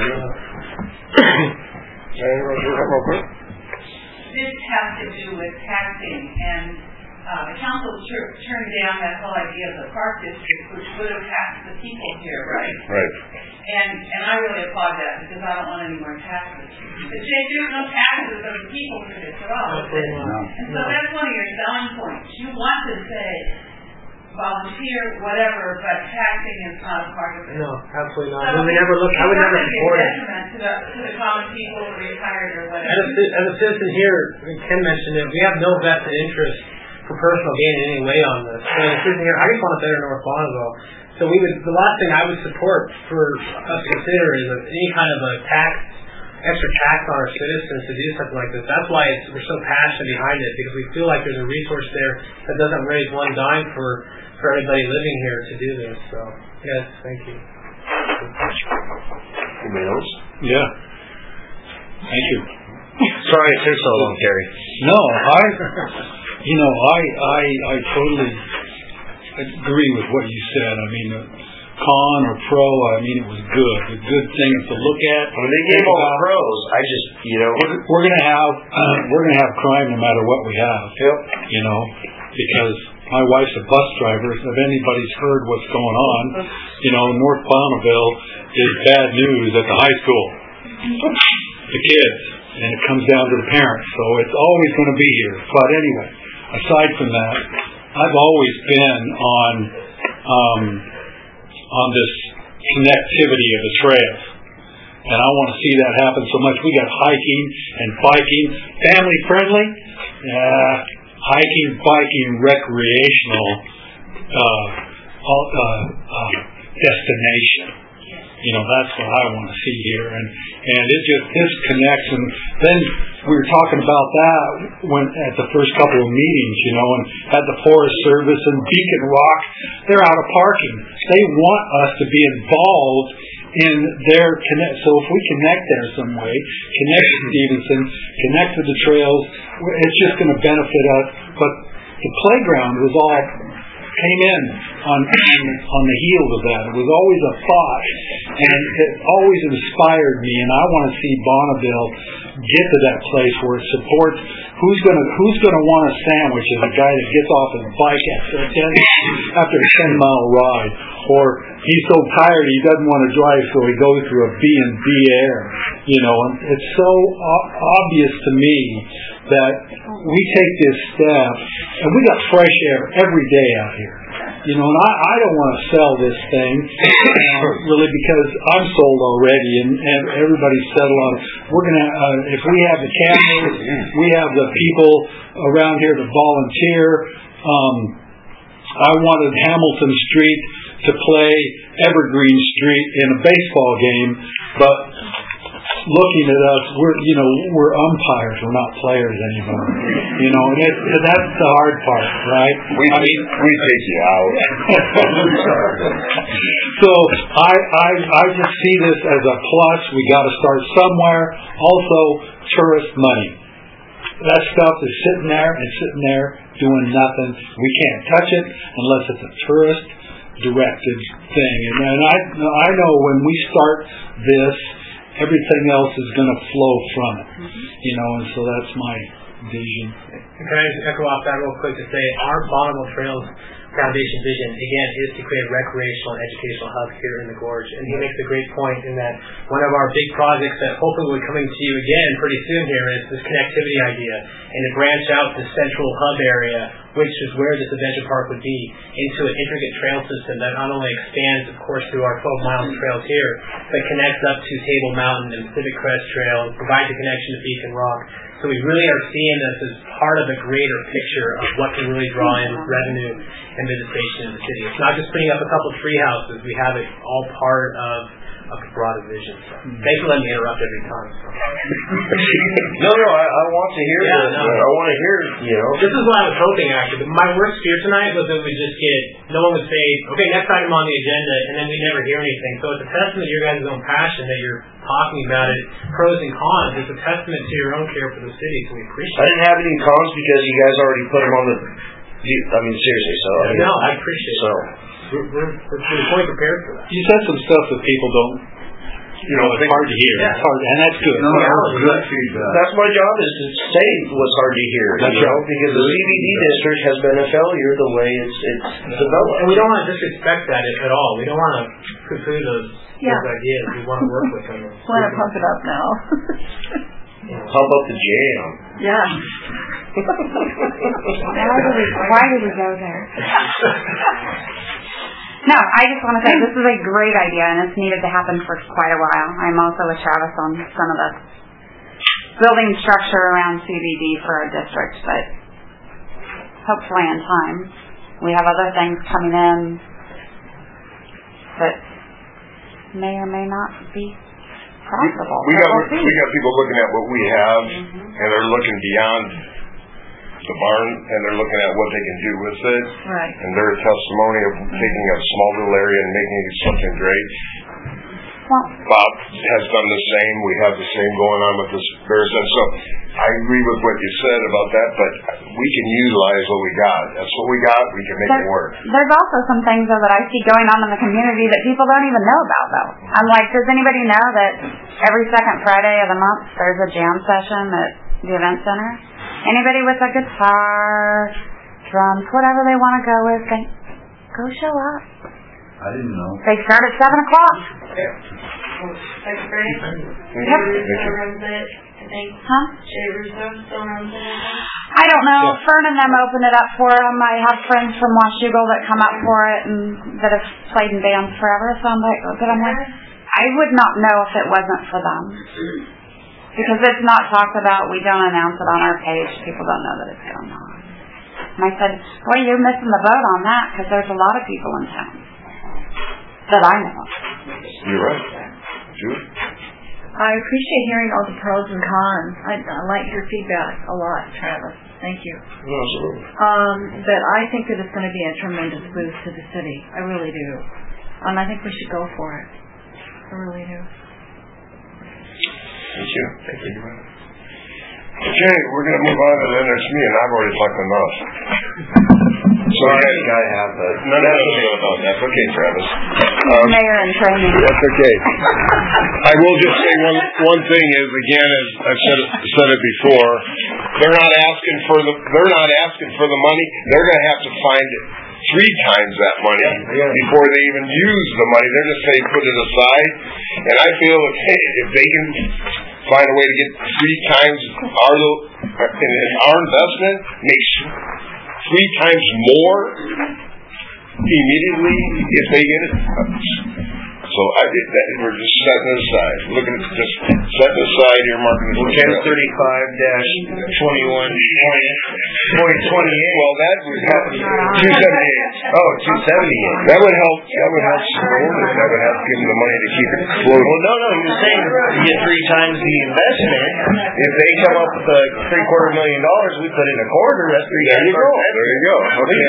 This has to do with taxing, and uh, the council tur- turned down that whole idea of the park district, which would have taxed the people here, right? Right. And and I really applaud that because I don't want any more taxes. But there's no taxes of the people for this at all. No. And so that's one of your selling points. You want to say, volunteer, whatever, but taxing is not a part of it. No, absolutely not. So I would never look. I would never support it. It's not going to be a detriment to the, to the common people, the retired, or whatever. As a, ci- as a citizen here, Ken mentioned it, we have no vested interest for personal gain in any way on this. So as a citizen here, I just want to better North Bonneville. So we would, the last thing I would support for us to consider is a, any kind of a tax, extra tax on our citizens to do something like this. That's why it's, we're so passionate behind it, because we feel like there's a resource there that doesn't raise one dime for, for everybody living here to do this. So, yes, thank you. Anybody else? Yeah. Thank you. Sorry it took so long, Terry. No, I, you know, I, I, I totally agree with what you said. I mean, uh, con or pro, I mean, it was good. A good thing to look at. When they gave all the pros, I just, you know, we're, we're gonna have, uh, we're gonna have crime no matter what we have. Yep. You know, because my wife's a bus driver. If anybody's heard what's going on, you know, North Bonneville is bad news at the high school. The kids, and it comes down to the parents. So it's always going to be here. But anyway, aside from that, I've always been on um, on this connectivity of the trails, and I want to see that happen so much. We got hiking and biking, family friendly, uh, hiking, biking, recreational uh, uh, uh, destination. You know, that's what I want to see here, and and it just disconnects. And then we were talking about that when at the first couple of meetings, you know, and at the Forest Service and Beacon Rock, they're out of parking. They want us to be involved in their connect. So if we connect there some way, connect to Stevenson, connect to the trails, it's just going to benefit us. But the playground was all came in on on the heels of that. It was always a thought, and it always inspired me. And I want to see Bonneville get to that place where it supports. Who's gonna Who's gonna want a sandwich? Is a guy that gets off his bike after a ten after a ten mile ride, or he's so tired he doesn't want to drive, so he goes through a B and B air. You know, and it's so o- obvious to me that we take this step, and we got fresh air every day out here. You know, and I, I don't want to sell this thing uh, really because I'm sold already, and, and everybody's settled on it. We're gonna, uh, if we have the cameras, we have the people around here to volunteer. Um, I wanted Hamilton Street to play Evergreen Street in a baseball game, but looking at us, we're you know we're umpires, we're not players anymore. You know, and it, that's the hard part, right? We I mean, we take you out. So I I I just see this as a plus. We got to start somewhere. Also, tourist money. That stuff is sitting there and sitting there doing nothing. We can't touch it unless it's a tourist directed thing. And, and I I know when we start this, everything else is going to flow from it, you know, and so that's my vision. Can I just echo off that real quick to say our Bonneville Trails Foundation vision, again, is to create a recreational and educational hub here in the Gorge. And he makes a great point in that one of our big projects that hopefully will be coming to you again pretty soon here is this connectivity idea, and to branch out the central hub area, which is where this adventure park would be, into an intricate trail system that not only expands, of course, through our twelve miles of trails here, but connects up to Table Mountain and Pacific Crest Trail, provides a connection to Beacon Rock. So we really are seeing this as part of a greater picture of what can really draw in revenue and visitation in the city. It's not just putting up a couple tree houses. We have it all part of a broader vision. So thanks for letting me interrupt every time. So. no, no, I, I want to hear yeah, this. No. I want to hear, you know. This is what I was hoping, actually. My worst fear tonight was that we just get, no one would say, okay, next item on the agenda, and then we never hear anything. So it's a testament to your guys' own passion that you're talking about it, pros and cons. It's a testament to your own care for the city, so we appreciate it. I didn't have any cons because you guys already put them on the, I mean, seriously, so. I mean, no, I appreciate so. it. We're, we're, we're fully prepared for that. You said some stuff that people don't, you know, it's hard to hear. Yeah. It's hard, and that's good. No, that's good feedback. That's my job, is to say what's hard to hear. That's you know, right. because the C B D district has been a failure the way it's it's developed. And we don't want to disrespect that at all. We don't want to poo-poo those, Yeah. those ideas. We want to work with them. Want to pump it up now? Pump up the jam. Yeah. Why did we, why did we go there? No, I just want to say this is a great idea, and it's needed to happen for quite a while. I'm also with Travis on some of the building structure around C B D for our district, but hopefully in time. We have other things coming in that may or may not be profitable. We, we got we'll we got people looking at what we have, mm-hmm. and they're looking beyond the barn, and they're looking at what they can do with it. Right. And they're a testimony of mm-hmm. taking a small little area and making it something great. Well, Bob has done the same. We have the same going on with this Bears Den. So I agree with what you said about that, but we can utilize what we got. That's what we got. We can make there, it work. There's also some things, though, that I see going on in the community that people don't even know about, though. I'm like, does anybody know that every second Friday of the month there's a jam session at the event center? Anybody with a guitar, drums, whatever they want to go with, they go show up. I didn't know. They start at seven o'clock. That's great. Yep. Still runs it, I think. Huh? Jay Russo still runs it, I think. I don't know. Yeah. Fern and them open it up for them. I have friends from Washougal that come up for it and that have played in bands forever. So I'm like, but I'm like, I would not know if it wasn't for them. Because it's not talked about. We don't announce it on our page. People don't know that it's going on. And I said, well, you're missing the boat on that because there's a lot of people in town that I know. You're right. Jude? I appreciate hearing all the pros and cons. I, I like your feedback a lot, Travis. Thank you. Absolutely. Um, but I think that it's going to be a tremendous boost to the city. I really do. And I think we should go for it. I really do. Thank you. Thank you. Okay, we're going to move on to the next meeting. I've already talked enough. So I think I have that. No, no, no, no, that's okay, Travis. Um, Mayor in training. That's okay. I will just say one one thing is, again, as I've said it, said it before, they're not asking for the they're not asking for the money. They're going to have to find three times that money before they even use the money. They're just saying put it aside. And I feel if, hey, if they can find a way to get three times our our investment, makes three times more immediately if they get it. So I did that. We're just setting it aside. Looking at just setting aside your marketing. ten thirty-five dash twenty-one point twenty-eight. Well, that would help. two seventy-eight. Oh, two seventy-eight. That would help. That would help support it. That would help give them the money to keep it floating. Well, no, no. You're saying you get three times the investment. If they come up with a three quarter million dollars, we put in a quarter. That's three there times. You go. There you go. Okay.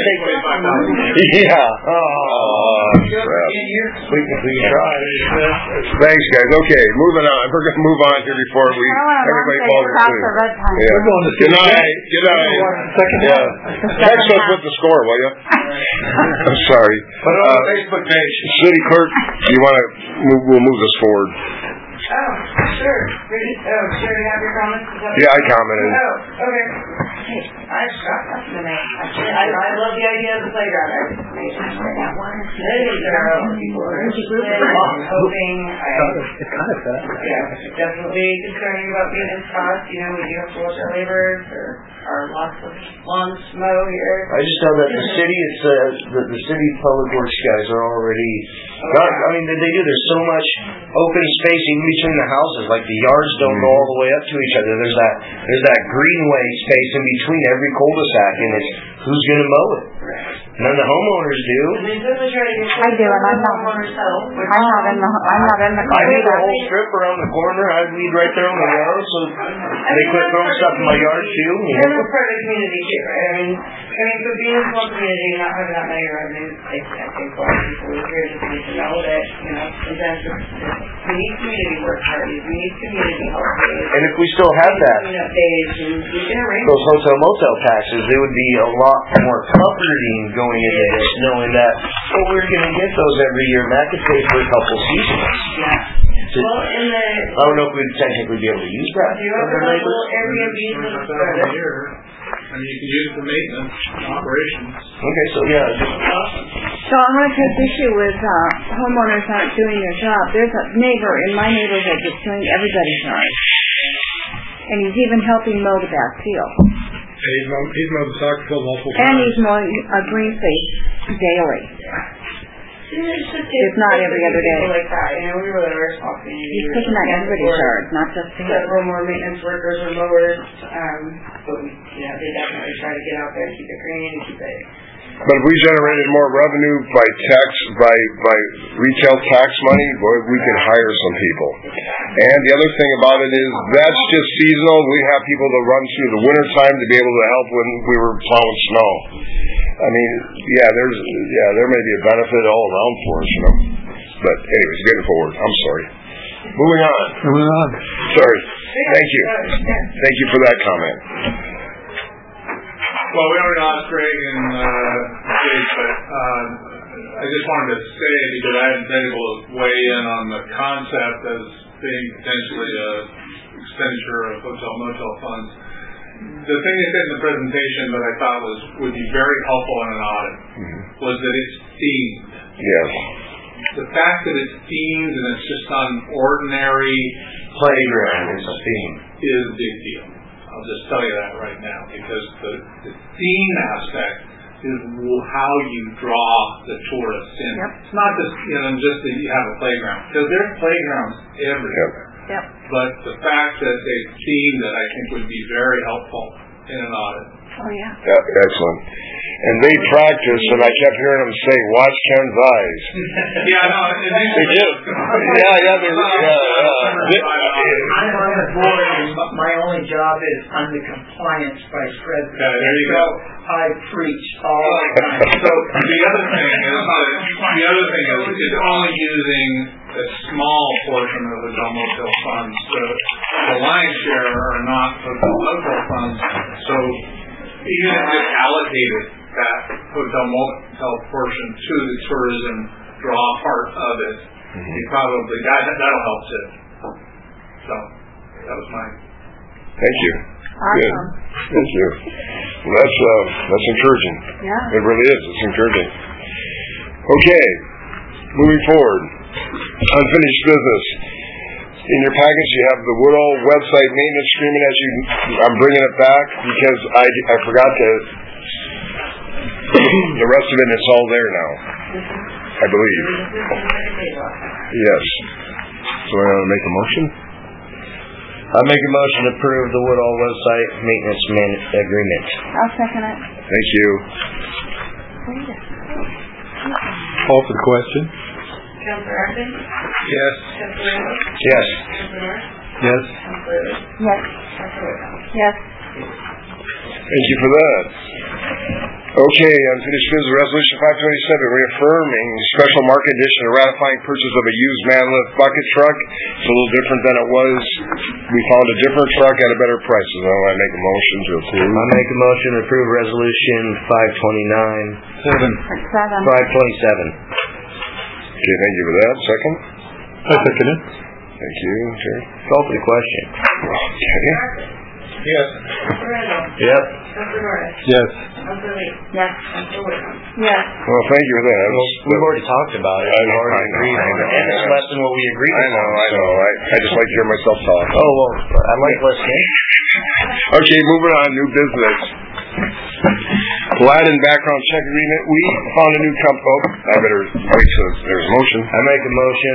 Yeah. Oh, crap. We can we can try. Thanks, guys. Okay, moving on. We're going to move on here before we everybody falls asleep. Yeah. We're going to Good night. Good night. Yeah. Text us with the score, will you? I'm sorry. Put it on the Facebook page. City Clerk, you want to move? We'll move this forward. Oh, sure. Ready? Oh, sure. You have your comments? Yeah, I commented. Oh, okay. Hey, I shot that to me. I, I love the idea of the playground. I just made sure that one. Today, there are other people who are interested, hoping. I, it's kind of sad. Yeah, definitely concerning about maintenance costs. You know, we do have to watch our laborers or our lots of lawns mow here. I just know that the city, it's uh, the, the city public works guys are already. Not, I mean, they do. There's so much open space in between the houses. Like the yards don't go all the way up to each other. There's that there's that greenway space in between every cul-de-sac, and it's who's going to mow it? None of the homeowners do. I do, and I'm not. I'm not in the. I'm not in the. I did the whole strip around the corner. I weed right there on the road, so they quit throwing stuff in my yard too. You know? We're part of the community too, right? I mean, I mean, for being a small community, not having that many revenues, I I think a lot of people here just need to know that, you know, sometimes we need community work parties, we need community help days. And if we still had that, days, and we can arrange those hotel motel taxes, it would be a lot more comforting going into this, knowing that well, we're going to get those every year, and that could pay for a couple seasons. Yeah. To, well, in the I don't know if we'd technically be able to use that. Do you have a couple Airbnbs in the startup? And you can use it for maintenance operations. Okay, so yeah, just So I'm going to take issue with uh, homeowners not doing their job. There's a neighbor in my neighborhood that's doing everybody's yard, and he's even helping mow the back field. He's mowed, he's mowed the soccer field multiple And times. he's mowing a green space daily. It's just It's not every other day. Like that, you know, we really are a small community. He's taking that everybody's yard, not just his. Several more maintenance workers or mowers, um, but we, you know, they definitely try to get out there and keep it green and keep it. But if we generated more revenue by tax, by, by retail tax money, boy, we could hire some people. And the other thing about it is that's just seasonal. We have people to run through the winter time to be able to help when we were plowing snow. I mean, yeah, there's, yeah, there may be a benefit all around for us, you know. But anyways, getting forward. I'm sorry. Moving on. Moving on. Sorry. Thank you. Thank you for that comment. Well, we already lost Greg and uh, Jake, but uh, I just wanted to say, because I hadn't been able to weigh in on the concept as being potentially a expenditure of hotel motel funds. The thing they said in the presentation that I thought was would be very helpful in an audit mm-hmm. was that it's themed. Yes. The fact that it's themed and it's just on ordinary playground is a theme is a big deal. I'll just tell you that right now, because the, the theme aspect is how you draw the tourists in. Yep. It's not just, you know, just that you have a playground, because there's playgrounds everywhere. Yep. But the fact that they theme that I think would be very helpful in an audit. Oh yeah. Yeah, excellent. And they practice, and I kept hearing them say, "Watch Ken's eyes." Yeah, no, it makes they do. Yeah, yeah, they, yeah, yeah. I'm on the board, and my only job is I'm the compliance vice president. Yeah, there you go. I preach all the time. So the other thing is, the other thing is, it's only using a small portion of the hotel motel funds. The, the lion's share are not hotel motel funds. So even if they allocated that hotel motel portion to the tourism draw part of it, mm-hmm. you probably that that'll help too. So that was mine. Thank you. Awesome. Good. Thank you. Well, that's uh, that's encouraging. Yeah. It really is. It's encouraging. Okay. Moving forward. Unfinished business. In your package, you have the Woodall website maintenance agreement. As you, I'm bringing it back because I, I forgot to. The rest of it is all there now, I believe. Yes. So I want to make a motion. I make a motion to approve the Woodall website maintenance man- agreement. I'll second it. Thank you. Call for the question. Councilor Arkin? Yes. Councilor Randall? Yes. Councilor Norris? Yes. Councilor Lewis? Yes. Councilor Whitcomb? Yes. Thank you for that. Okay, unfinished business, resolution five twenty-seven, reaffirming special market edition and ratifying purchase of a used man lift bucket truck. It's a little different than it was. We found a different truck at a better price. So now I make a motion to approve. I make a motion to approve resolution five twenty-nine. Seven. Seven. five twenty-seven. Okay, thank you for that. Second? I second it. Thank you. Okay. Call for the question. Okay. Yes. Councilor Randall? Yep. Councilor Norris? Yes. Councilor Lee? Yes. Councilor Whitcomb? Yes. Well, thank you for that. Well, we've already talked about it. I know, We've already I know, agreed I on know, it. And it's yeah. less than what we agreed I on. know, I know. I, I just like to hear myself talk. Oh, well, I like listening. Okay, moving on. New business. Plaid and background check agreement. We found a new company. Oh, I better wait till there's a motion. I make a motion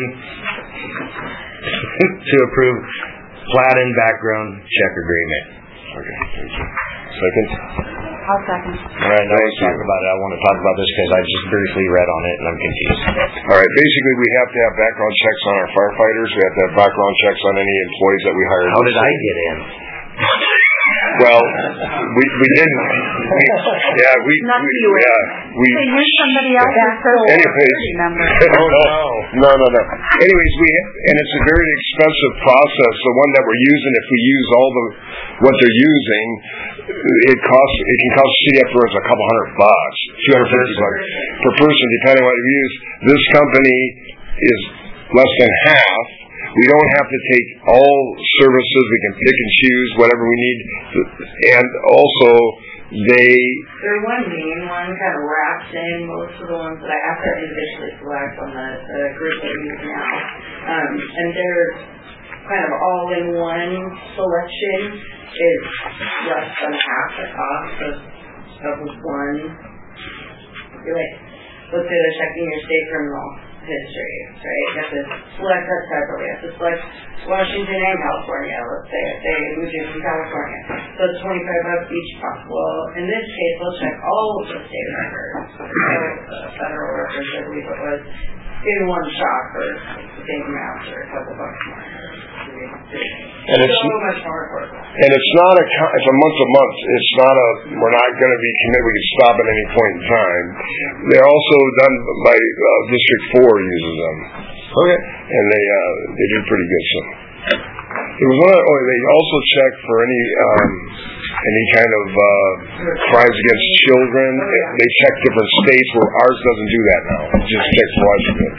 to approve Plaid and background check agreement. Okay, thank you. Second? I'll second. All right, now let's talk about it. I want to talk about this because I just briefly read on it and I'm confused. All right, basically we have to have background checks on our firefighters. We have to have background checks on any employees that we hire. How did I get in? Well, we we didn't. We, yeah, we, Not we you. yeah we. They use somebody else's social Anyways, security number. oh no, no, no, no. Anyways, we and it's a very expensive process. The one that we're using, if we use all the what they're using, it costs. It can cost the city upwards a couple hundred bucks, two hundred fifty bucks per person, depending on what you use. This company is less than half. We don't have to take all services. We can pick and choose whatever we need. To, and also, they... There's one main one kind of wraps in most of the ones that I have to individually select on the, the group that we use now. Um, and they're kind of all-in-one selection is less than half the cost of, of one. You're like, let's say they're checking your state criminal history, right? You have to select that separately. You have to select Washington and California, let's say, if they moved you from California. So it's twenty-five bucks each cost. Well, in this case, they'll check all of the state records, so the federal records, I believe it was, in one shot for the same amount or a couple bucks more. And it's so much more affordable. And it's not a it's a month to month. It's not a we're not going to be committed. We can stop at any point in time. They're also done by uh, District Four uses them. Okay. And they uh, they do pretty good. So there was one. Oh, they also check for any um, any kind of uh, crimes against children. They check different states where ours doesn't do that now. It just checks Washington.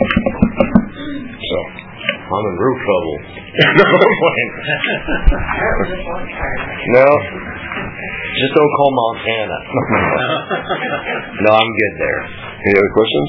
So I'm in real trouble. No. Just don't call Montana. No, I'm good there. Any other questions?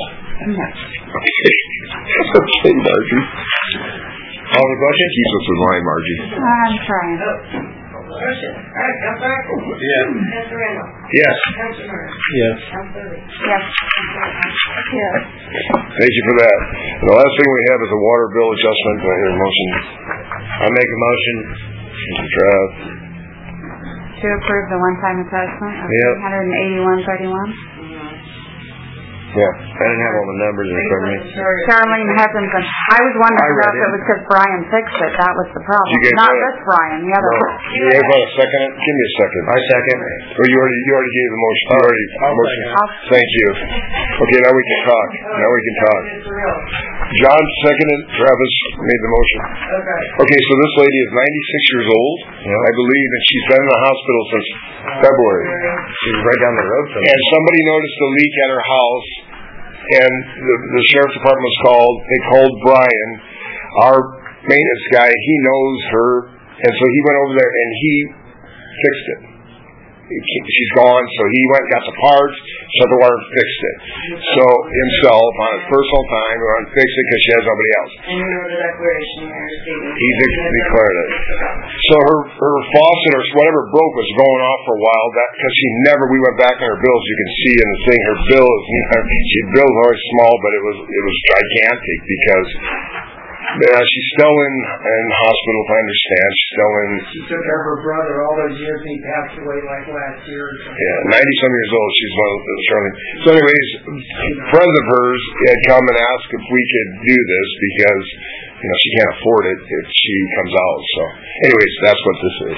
Okay, Margie. All the questions? Keeps us in line, Margie. I'm trying. Question. All right, Councilor Axel. Yes. Councilor Randall. Yes. Councilor Murray. Yes. Councilor Lee. Yes. Yes. Thank you for that. And the last thing we have is a water bill adjustment. Do I hear a motion? I make a motion. Mister Trav. To approve the one-time assessment of Yep. three hundred eighty-one thirty-one. Yeah. I didn't have all the numbers in front of me. Charlene Hutchinson. I was wondering I read if it it. was because Brian fixed it. That was the problem. You guys Not want this Brian, the other No. one. You guys want to second it? Give me a second. I second. Or you already you already gave the motion. You already I'll motion. second. Thank you. Okay, now we can talk. Now we can talk. John seconded. Travis made the motion. Okay. Okay, so this lady is ninety-six years old, I believe, and she's been in the hospital since February. She's right down the road from me. And somebody noticed a leak at her house, and the, the sheriff's department was called. They called Brian, our maintenance guy. He knows her, and so he went over there and he fixed it. She's gone, so he went and got the parts, shut the water, and fixed it. So himself, on his personal time, went and fixed it because she has nobody else. And you wrote a declaration here stating. He de- declared it. So her her faucet or whatever broke was going off for a while. That because she never. We went back on her bills. You can see in the thing her bill is. She bill was always small, but it was it was gigantic because. Uh, she's still in in hospital, if I understand. She's still in. She took care of her brother all those years, and he passed away like last year or something. Yeah, ninety-some years old. She's one of the Charlene. So, anyways, friends of hers had come and asked if we could do this because, you know, she can't afford it if she comes out. So, anyways, that's what this is.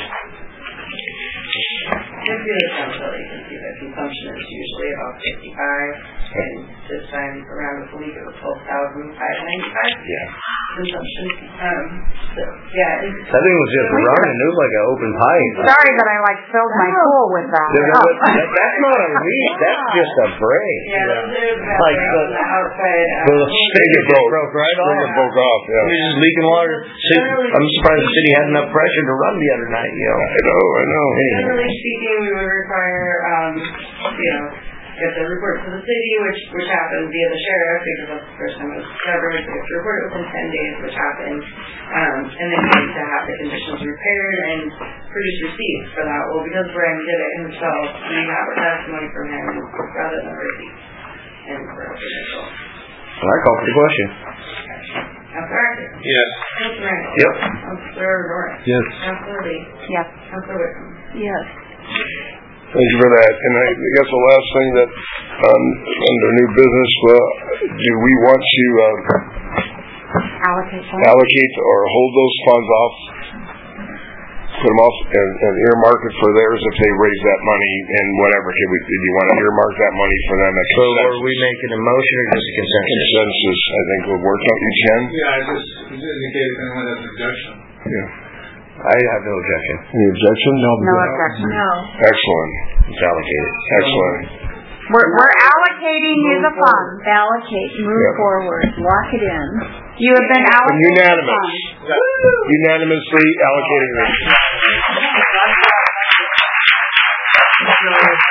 If you look down you can see that consumption is usually about fifty-five, and this time around this week it was twelve thousand five hundred ninety-five. Yeah. Consumption. Um, so, yeah. It's, That thing was just running. It was like an open pipe. Sorry that I like filled my pool with that. That- that- that- that's not a leak. That's just a break. Yeah, there's that Like break the, on the outside. the Uh, spigot broke, broke right off. Spigot broke off, yeah. It was just leaking water. See, I'm surprised the city had enough pressure to run the other night, you know. I know, I know. Generally speaking, we would require, um, you know, get the report to the city, which which happened via the sheriff because that's the first time it was discovered. We have to report it within ten days, which happened, um, and then we need to have the conditions repaired and produce receipts for that. Well, because Brian did it himself, we have a testimony from him rather than a receipt. And we're official. Well, I called for the question. Councilor Arthur? Yes. Councilor Randall? Yep. Councilor Norris? Yes. Councilor Lee? Yes. Councilor Whitcomb? Yes. Thank you for that. And I guess the last thing that, um, under new business, uh, do we want to uh, Allocate funds. allocate or hold those funds off, put them off and, and earmark it for theirs if they raise that money and whatever? Can we, do you want to earmark that money for them? So are we making a motion or just a consensus? Consensus, I think, would work. Don't you, Ken? Yeah, I just indicated if anyone has an objection. Yeah. I have no objection. Any objection? No. No objection. No. Excellent. It's allocated. Excellent. We're, we're allocating you the funds. Allocate, move Yep. forward, lock it in. You have been allocated the Unanimous. funds. Unanimously allocated.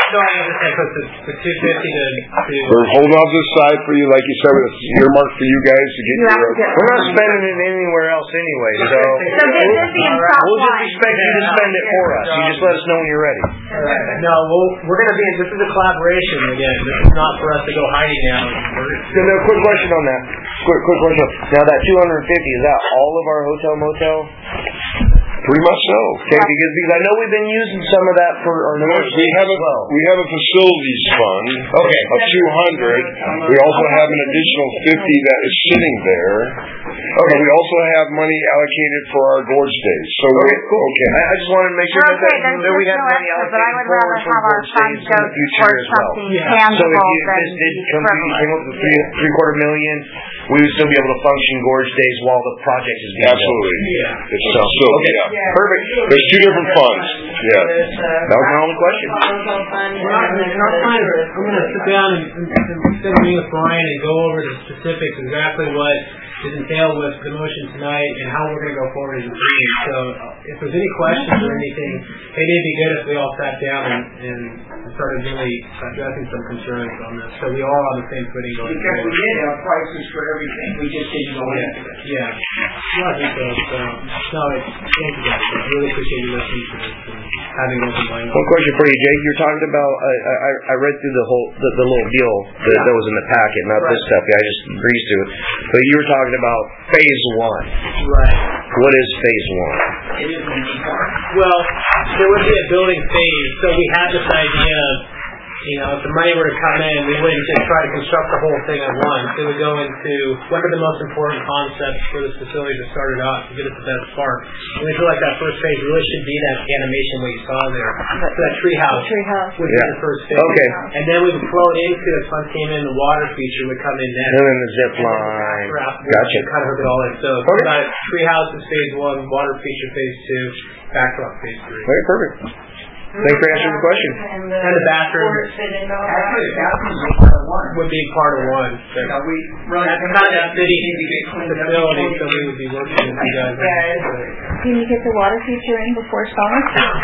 So I understand, so it's the two fifty to, to... We're holding off this side for you, like you said, it's earmarked for you guys to get You have your... to get We're not spending it anywhere else anyway, so... So get busy and stop We'll just flying. expect you to spend it for us. You just let us know when you're ready. No, we'll, we're going to be, this is a collaboration again. This is not for us to go hiding now. So now, quick question on that. Quick, quick question. Now that two hundred fifty, is that all of our hotel motel? Pretty much so. Okay, because, because I know we've been using some of that for our We north have a as well. we have a facilities fund Okay. of two hundred. We also have an additional fifty that is sitting there. Okay. We also have money allocated for our gorge days. So Okay, we're cool. okay. I, I just wanted to make sure We're that, okay, that, there's that we just have no money extra, but I allocated would rather forward for have our gorge funds days go in the future towards as well. something So if tangible you, than this did come, frivolous. came up with three, three quarter million, we would still be able to function gorge days while the project is being Absolutely. built. Yeah. It's So, so okay, yeah. perfect. There's two different funds. Yeah. That was my only question. Well, in our plan, I'm going to sit down and, and, and sit and meet with Brian and go over the specifics, exactly what is entailed with the motion tonight and how we're going to go forward as a team. So uh, if there's any questions or anything, maybe it'd be good if we all sat down and, and started really addressing some concerns on this. So we all on the same footing going Because forward. we did have prices for everything, we just didn't go into it. Yeah. No, I think so. So, no, it's, thank you guys. I really appreciate you listening to this and having an open mind. One question for you, Jake. You're talking about. Uh, I I read through the whole the, the little deal that, that was in the packet, not this stuff. Yeah, I just breezed through it. But you were talking about phase one. Right. What is phase one? It isn't anymore. Well, there would be a building phase, so we had this idea of, you know, if the money were to come in, we wouldn't just try to construct the whole thing at once. It would go into what are the most important concepts for this facility to start it off, to get it the best spark. And we feel like that first phase really should be that animation what you saw there. So that tree house, Tree house. would Yeah. be the first phase. Okay. And then we would float into, if funds came in, the water feature would come in next. And then the zip line. Gotcha. Kind of hook it all in. So Okay. okay. Tree house is phase one, water feature phase two, backdrop phase three. Okay, perfect. Thanks for answering the question. And the, And the bathroom. sports fit into all that. Actually, the bathrooms are part of one. Would be part of one. So You know, we run that's into kind of that that city need to get cleaned up. facility, so we would be working with you guys. Can you get the water feature in before summer?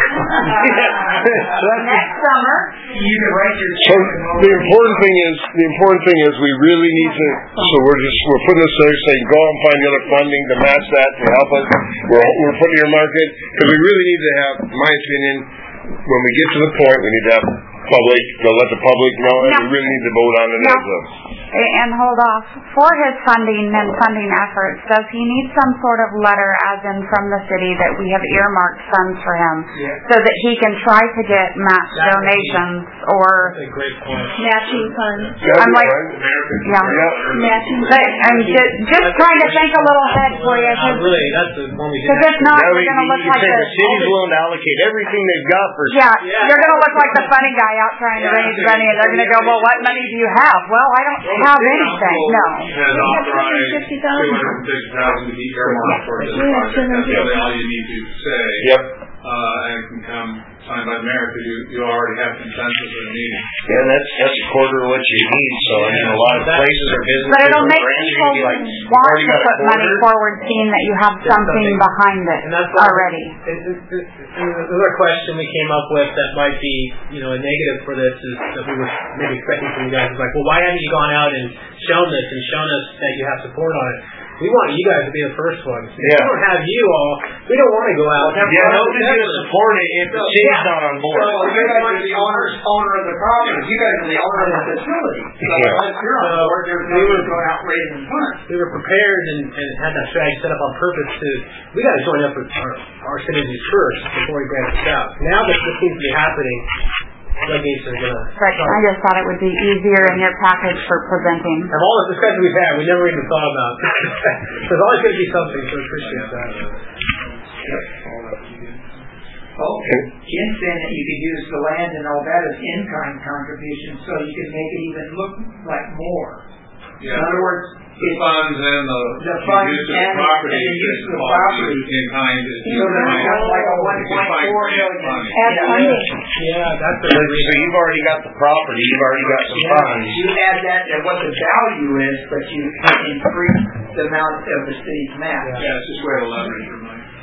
Next summer. You can write your So the important thing is, the important thing is we really need to, so we're just, we're putting this there saying go out and find the other funding to match that to help us. We're, we're putting your market, because we really need to have, in my opinion, when we get to the point, we need to have public, to let the public know, and we really need to vote on it No. as a, And hold off. For his funding and funding efforts, does he need some sort of letter, as in from the city, that we have earmarked funds for him, so that he can try to get match donations or That's a great point. Matching funds. I'm like, yeah. yeah. Matching But I'm just, just trying to think a little ahead for you, Uh, really, that's the one we did. because if not, Now we're we, going to you look can like say the the city's willing to allocate everything they've got for. yeah, you're going to look like the funny guy out trying to raise money, and they're going to go, well, what money do you have? Well, I don't have anything. No. Has authorized two hundred fifty thousand to be earmarked for this project. That's really all you need to say. Yep. Uh, and it can come signed by the mayor, because you, you already have consensus in the meeting. Yeah, that's that's a quarter of what you need. So I mean, a lot of places or businesses But it'll or make branches are people gonna be like, want already to got a put money quarter. forward, seeing that you have something behind it And that's what- already. And, and, and another question we came up with that might be, you know, a negative for this is that we were maybe expecting from you guys is like, well, why haven't you gone out and shown this and shown us that you have support on it? We want you guys to be the first ones. If Yeah. we don't have you all, we don't want to go out. Yeah, nobody's going to support it if the So, city's yeah. not on board. So you guys are the owners, owner of the property. You guys are the owner of the facility. So Yeah. unless you're on So, board, there's no we were- use going out raising funds. We were prepared and, and had that strategy set up on purpose to, we got to join up with our, our citizens first before we grant this out. Now that this seems to be happening, floodgates are going to... Right, I just thought it would be easier in your package for presenting. Of all the discussions we've had, we never even thought about it. There's always going to be something, so appreciate that. Oh, Ken's saying that you could use the land and all that as in-kind contributions, so you could make it even look like more. Yeah. In other words, The funds and the, The funds use of and- the property, and the use of the cost property. in kind is so that's kind of like a one You can point find four grant million. funding. Add funding. Yeah, that's the So, so you've already got the property, you've already got some Yeah, funds. you add that at what the value is, but you increase the amount of the city's match. Yeah, it's just way to leverage your money.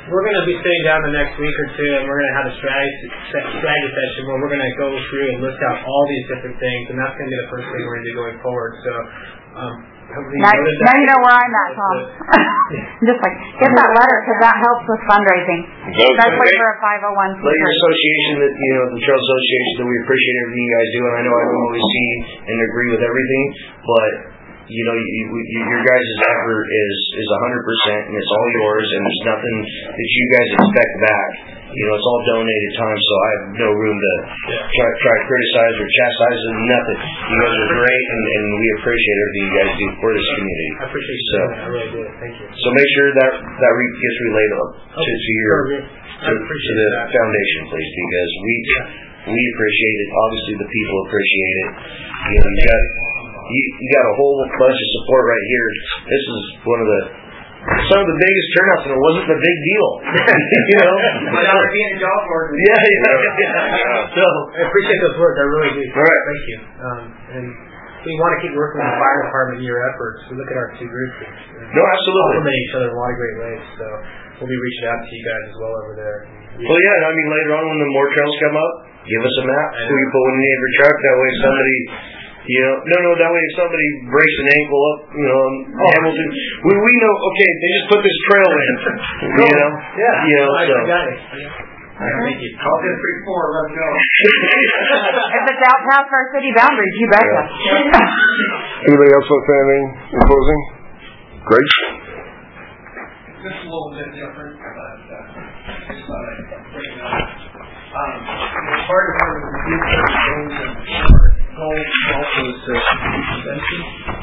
we're going to be sitting down the next week or two, and we're going to have a strategy, strategy session where we're going to go through and list out all these different things, and that's going to be the first thing we're going to do going forward. So, um, now, now you know where I'm at, Tom. Just like, get that letter, because that helps with fundraising. Especially for a five oh one c three. Let your association, that you know, the Trail Association, that we appreciate everything you guys do, and I know I don't always see and agree with everything, but you know, you, you, your guys' effort is is one hundred percent, and it's all yours, and there's nothing that you guys expect back. You know, it's all donated time, so I have no room to try, try to criticize or chastise them, nothing. You guys are great, and, and we appreciate everything you guys do for this community. I appreciate so, that. I really do. Thank you. So make sure that that re- gets relayed up to, okay. to your I to, to the that. foundation, please, because we we appreciate it. Obviously, the people appreciate it. You know, you got you, you got a whole bunch of support right here. This is one of the some of the biggest turnouts, and it wasn't a big deal. You know, without it being a golf course. Yeah, yeah, yeah. yeah. So I appreciate those words. I really do. All right. Thank you. Um, and we want to keep working with the fire department in your efforts. We look at our two groups. And no, absolutely. Complement each other in a lot of great ways. So we'll be reaching out to you guys as well over there. Well, yeah. I mean, later on when the more trails come up, give us a map. So we put one in every truck. That way, somebody. You know, no, no, that way if somebody breaks an ankle up, you know, oh. Hamilton, we, we know, okay, they just put this trail in, you know? Yeah, you know, I, so. I got it. Yeah, thank you. Call this three four, let's go. If it's out past our city boundaries, you betcha. Yeah. Anybody else want to say anything in closing? Great. Just a little bit different, but uh, I just thought I'd bring it up. Um, the fire department reviewed certain things and goal also is to convention.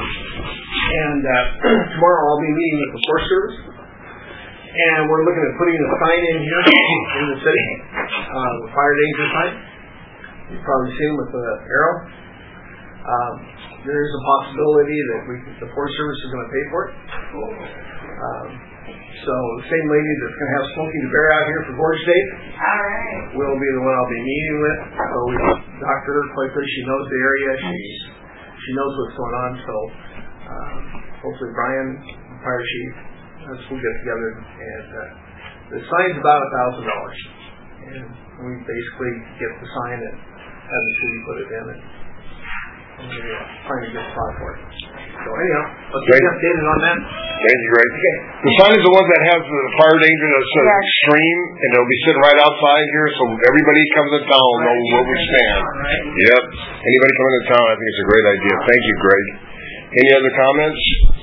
And uh, tomorrow I'll be meeting with the Forest Service, and we're looking at putting a sign in here in the city, uh, the fire danger sign. You've probably seen with the arrow. Um, there is a possibility that we, the Forest Service is going to pay for it. Um, so the same lady that's going to have Smoking the Bear out here for Gorge Day All right. will be the one I'll be meeting with. So we talked to her quite clearly. She knows the area. She's she knows what's going on. So um, hopefully Brian, the fire chief, us will get together. And uh, the sign's about a thousand dollars, and we basically get the sign and have the city put it in, and we're find a good spot for it. So anyhow, let's get updated on that. Thank you, Greg. Okay. The sign is the one that has the fire danger that's uh, yes. extreme, and it'll be sitting right outside here, so everybody comes in town will know where we stand. Right. Yep. Anybody coming to town, I think it's a great idea. Thank you, Greg. Any other comments?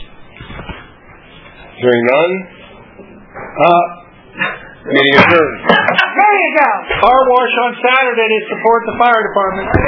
Hearing none? Uh, meeting adjourned. There you go. Car wash on Saturday to support the fire department.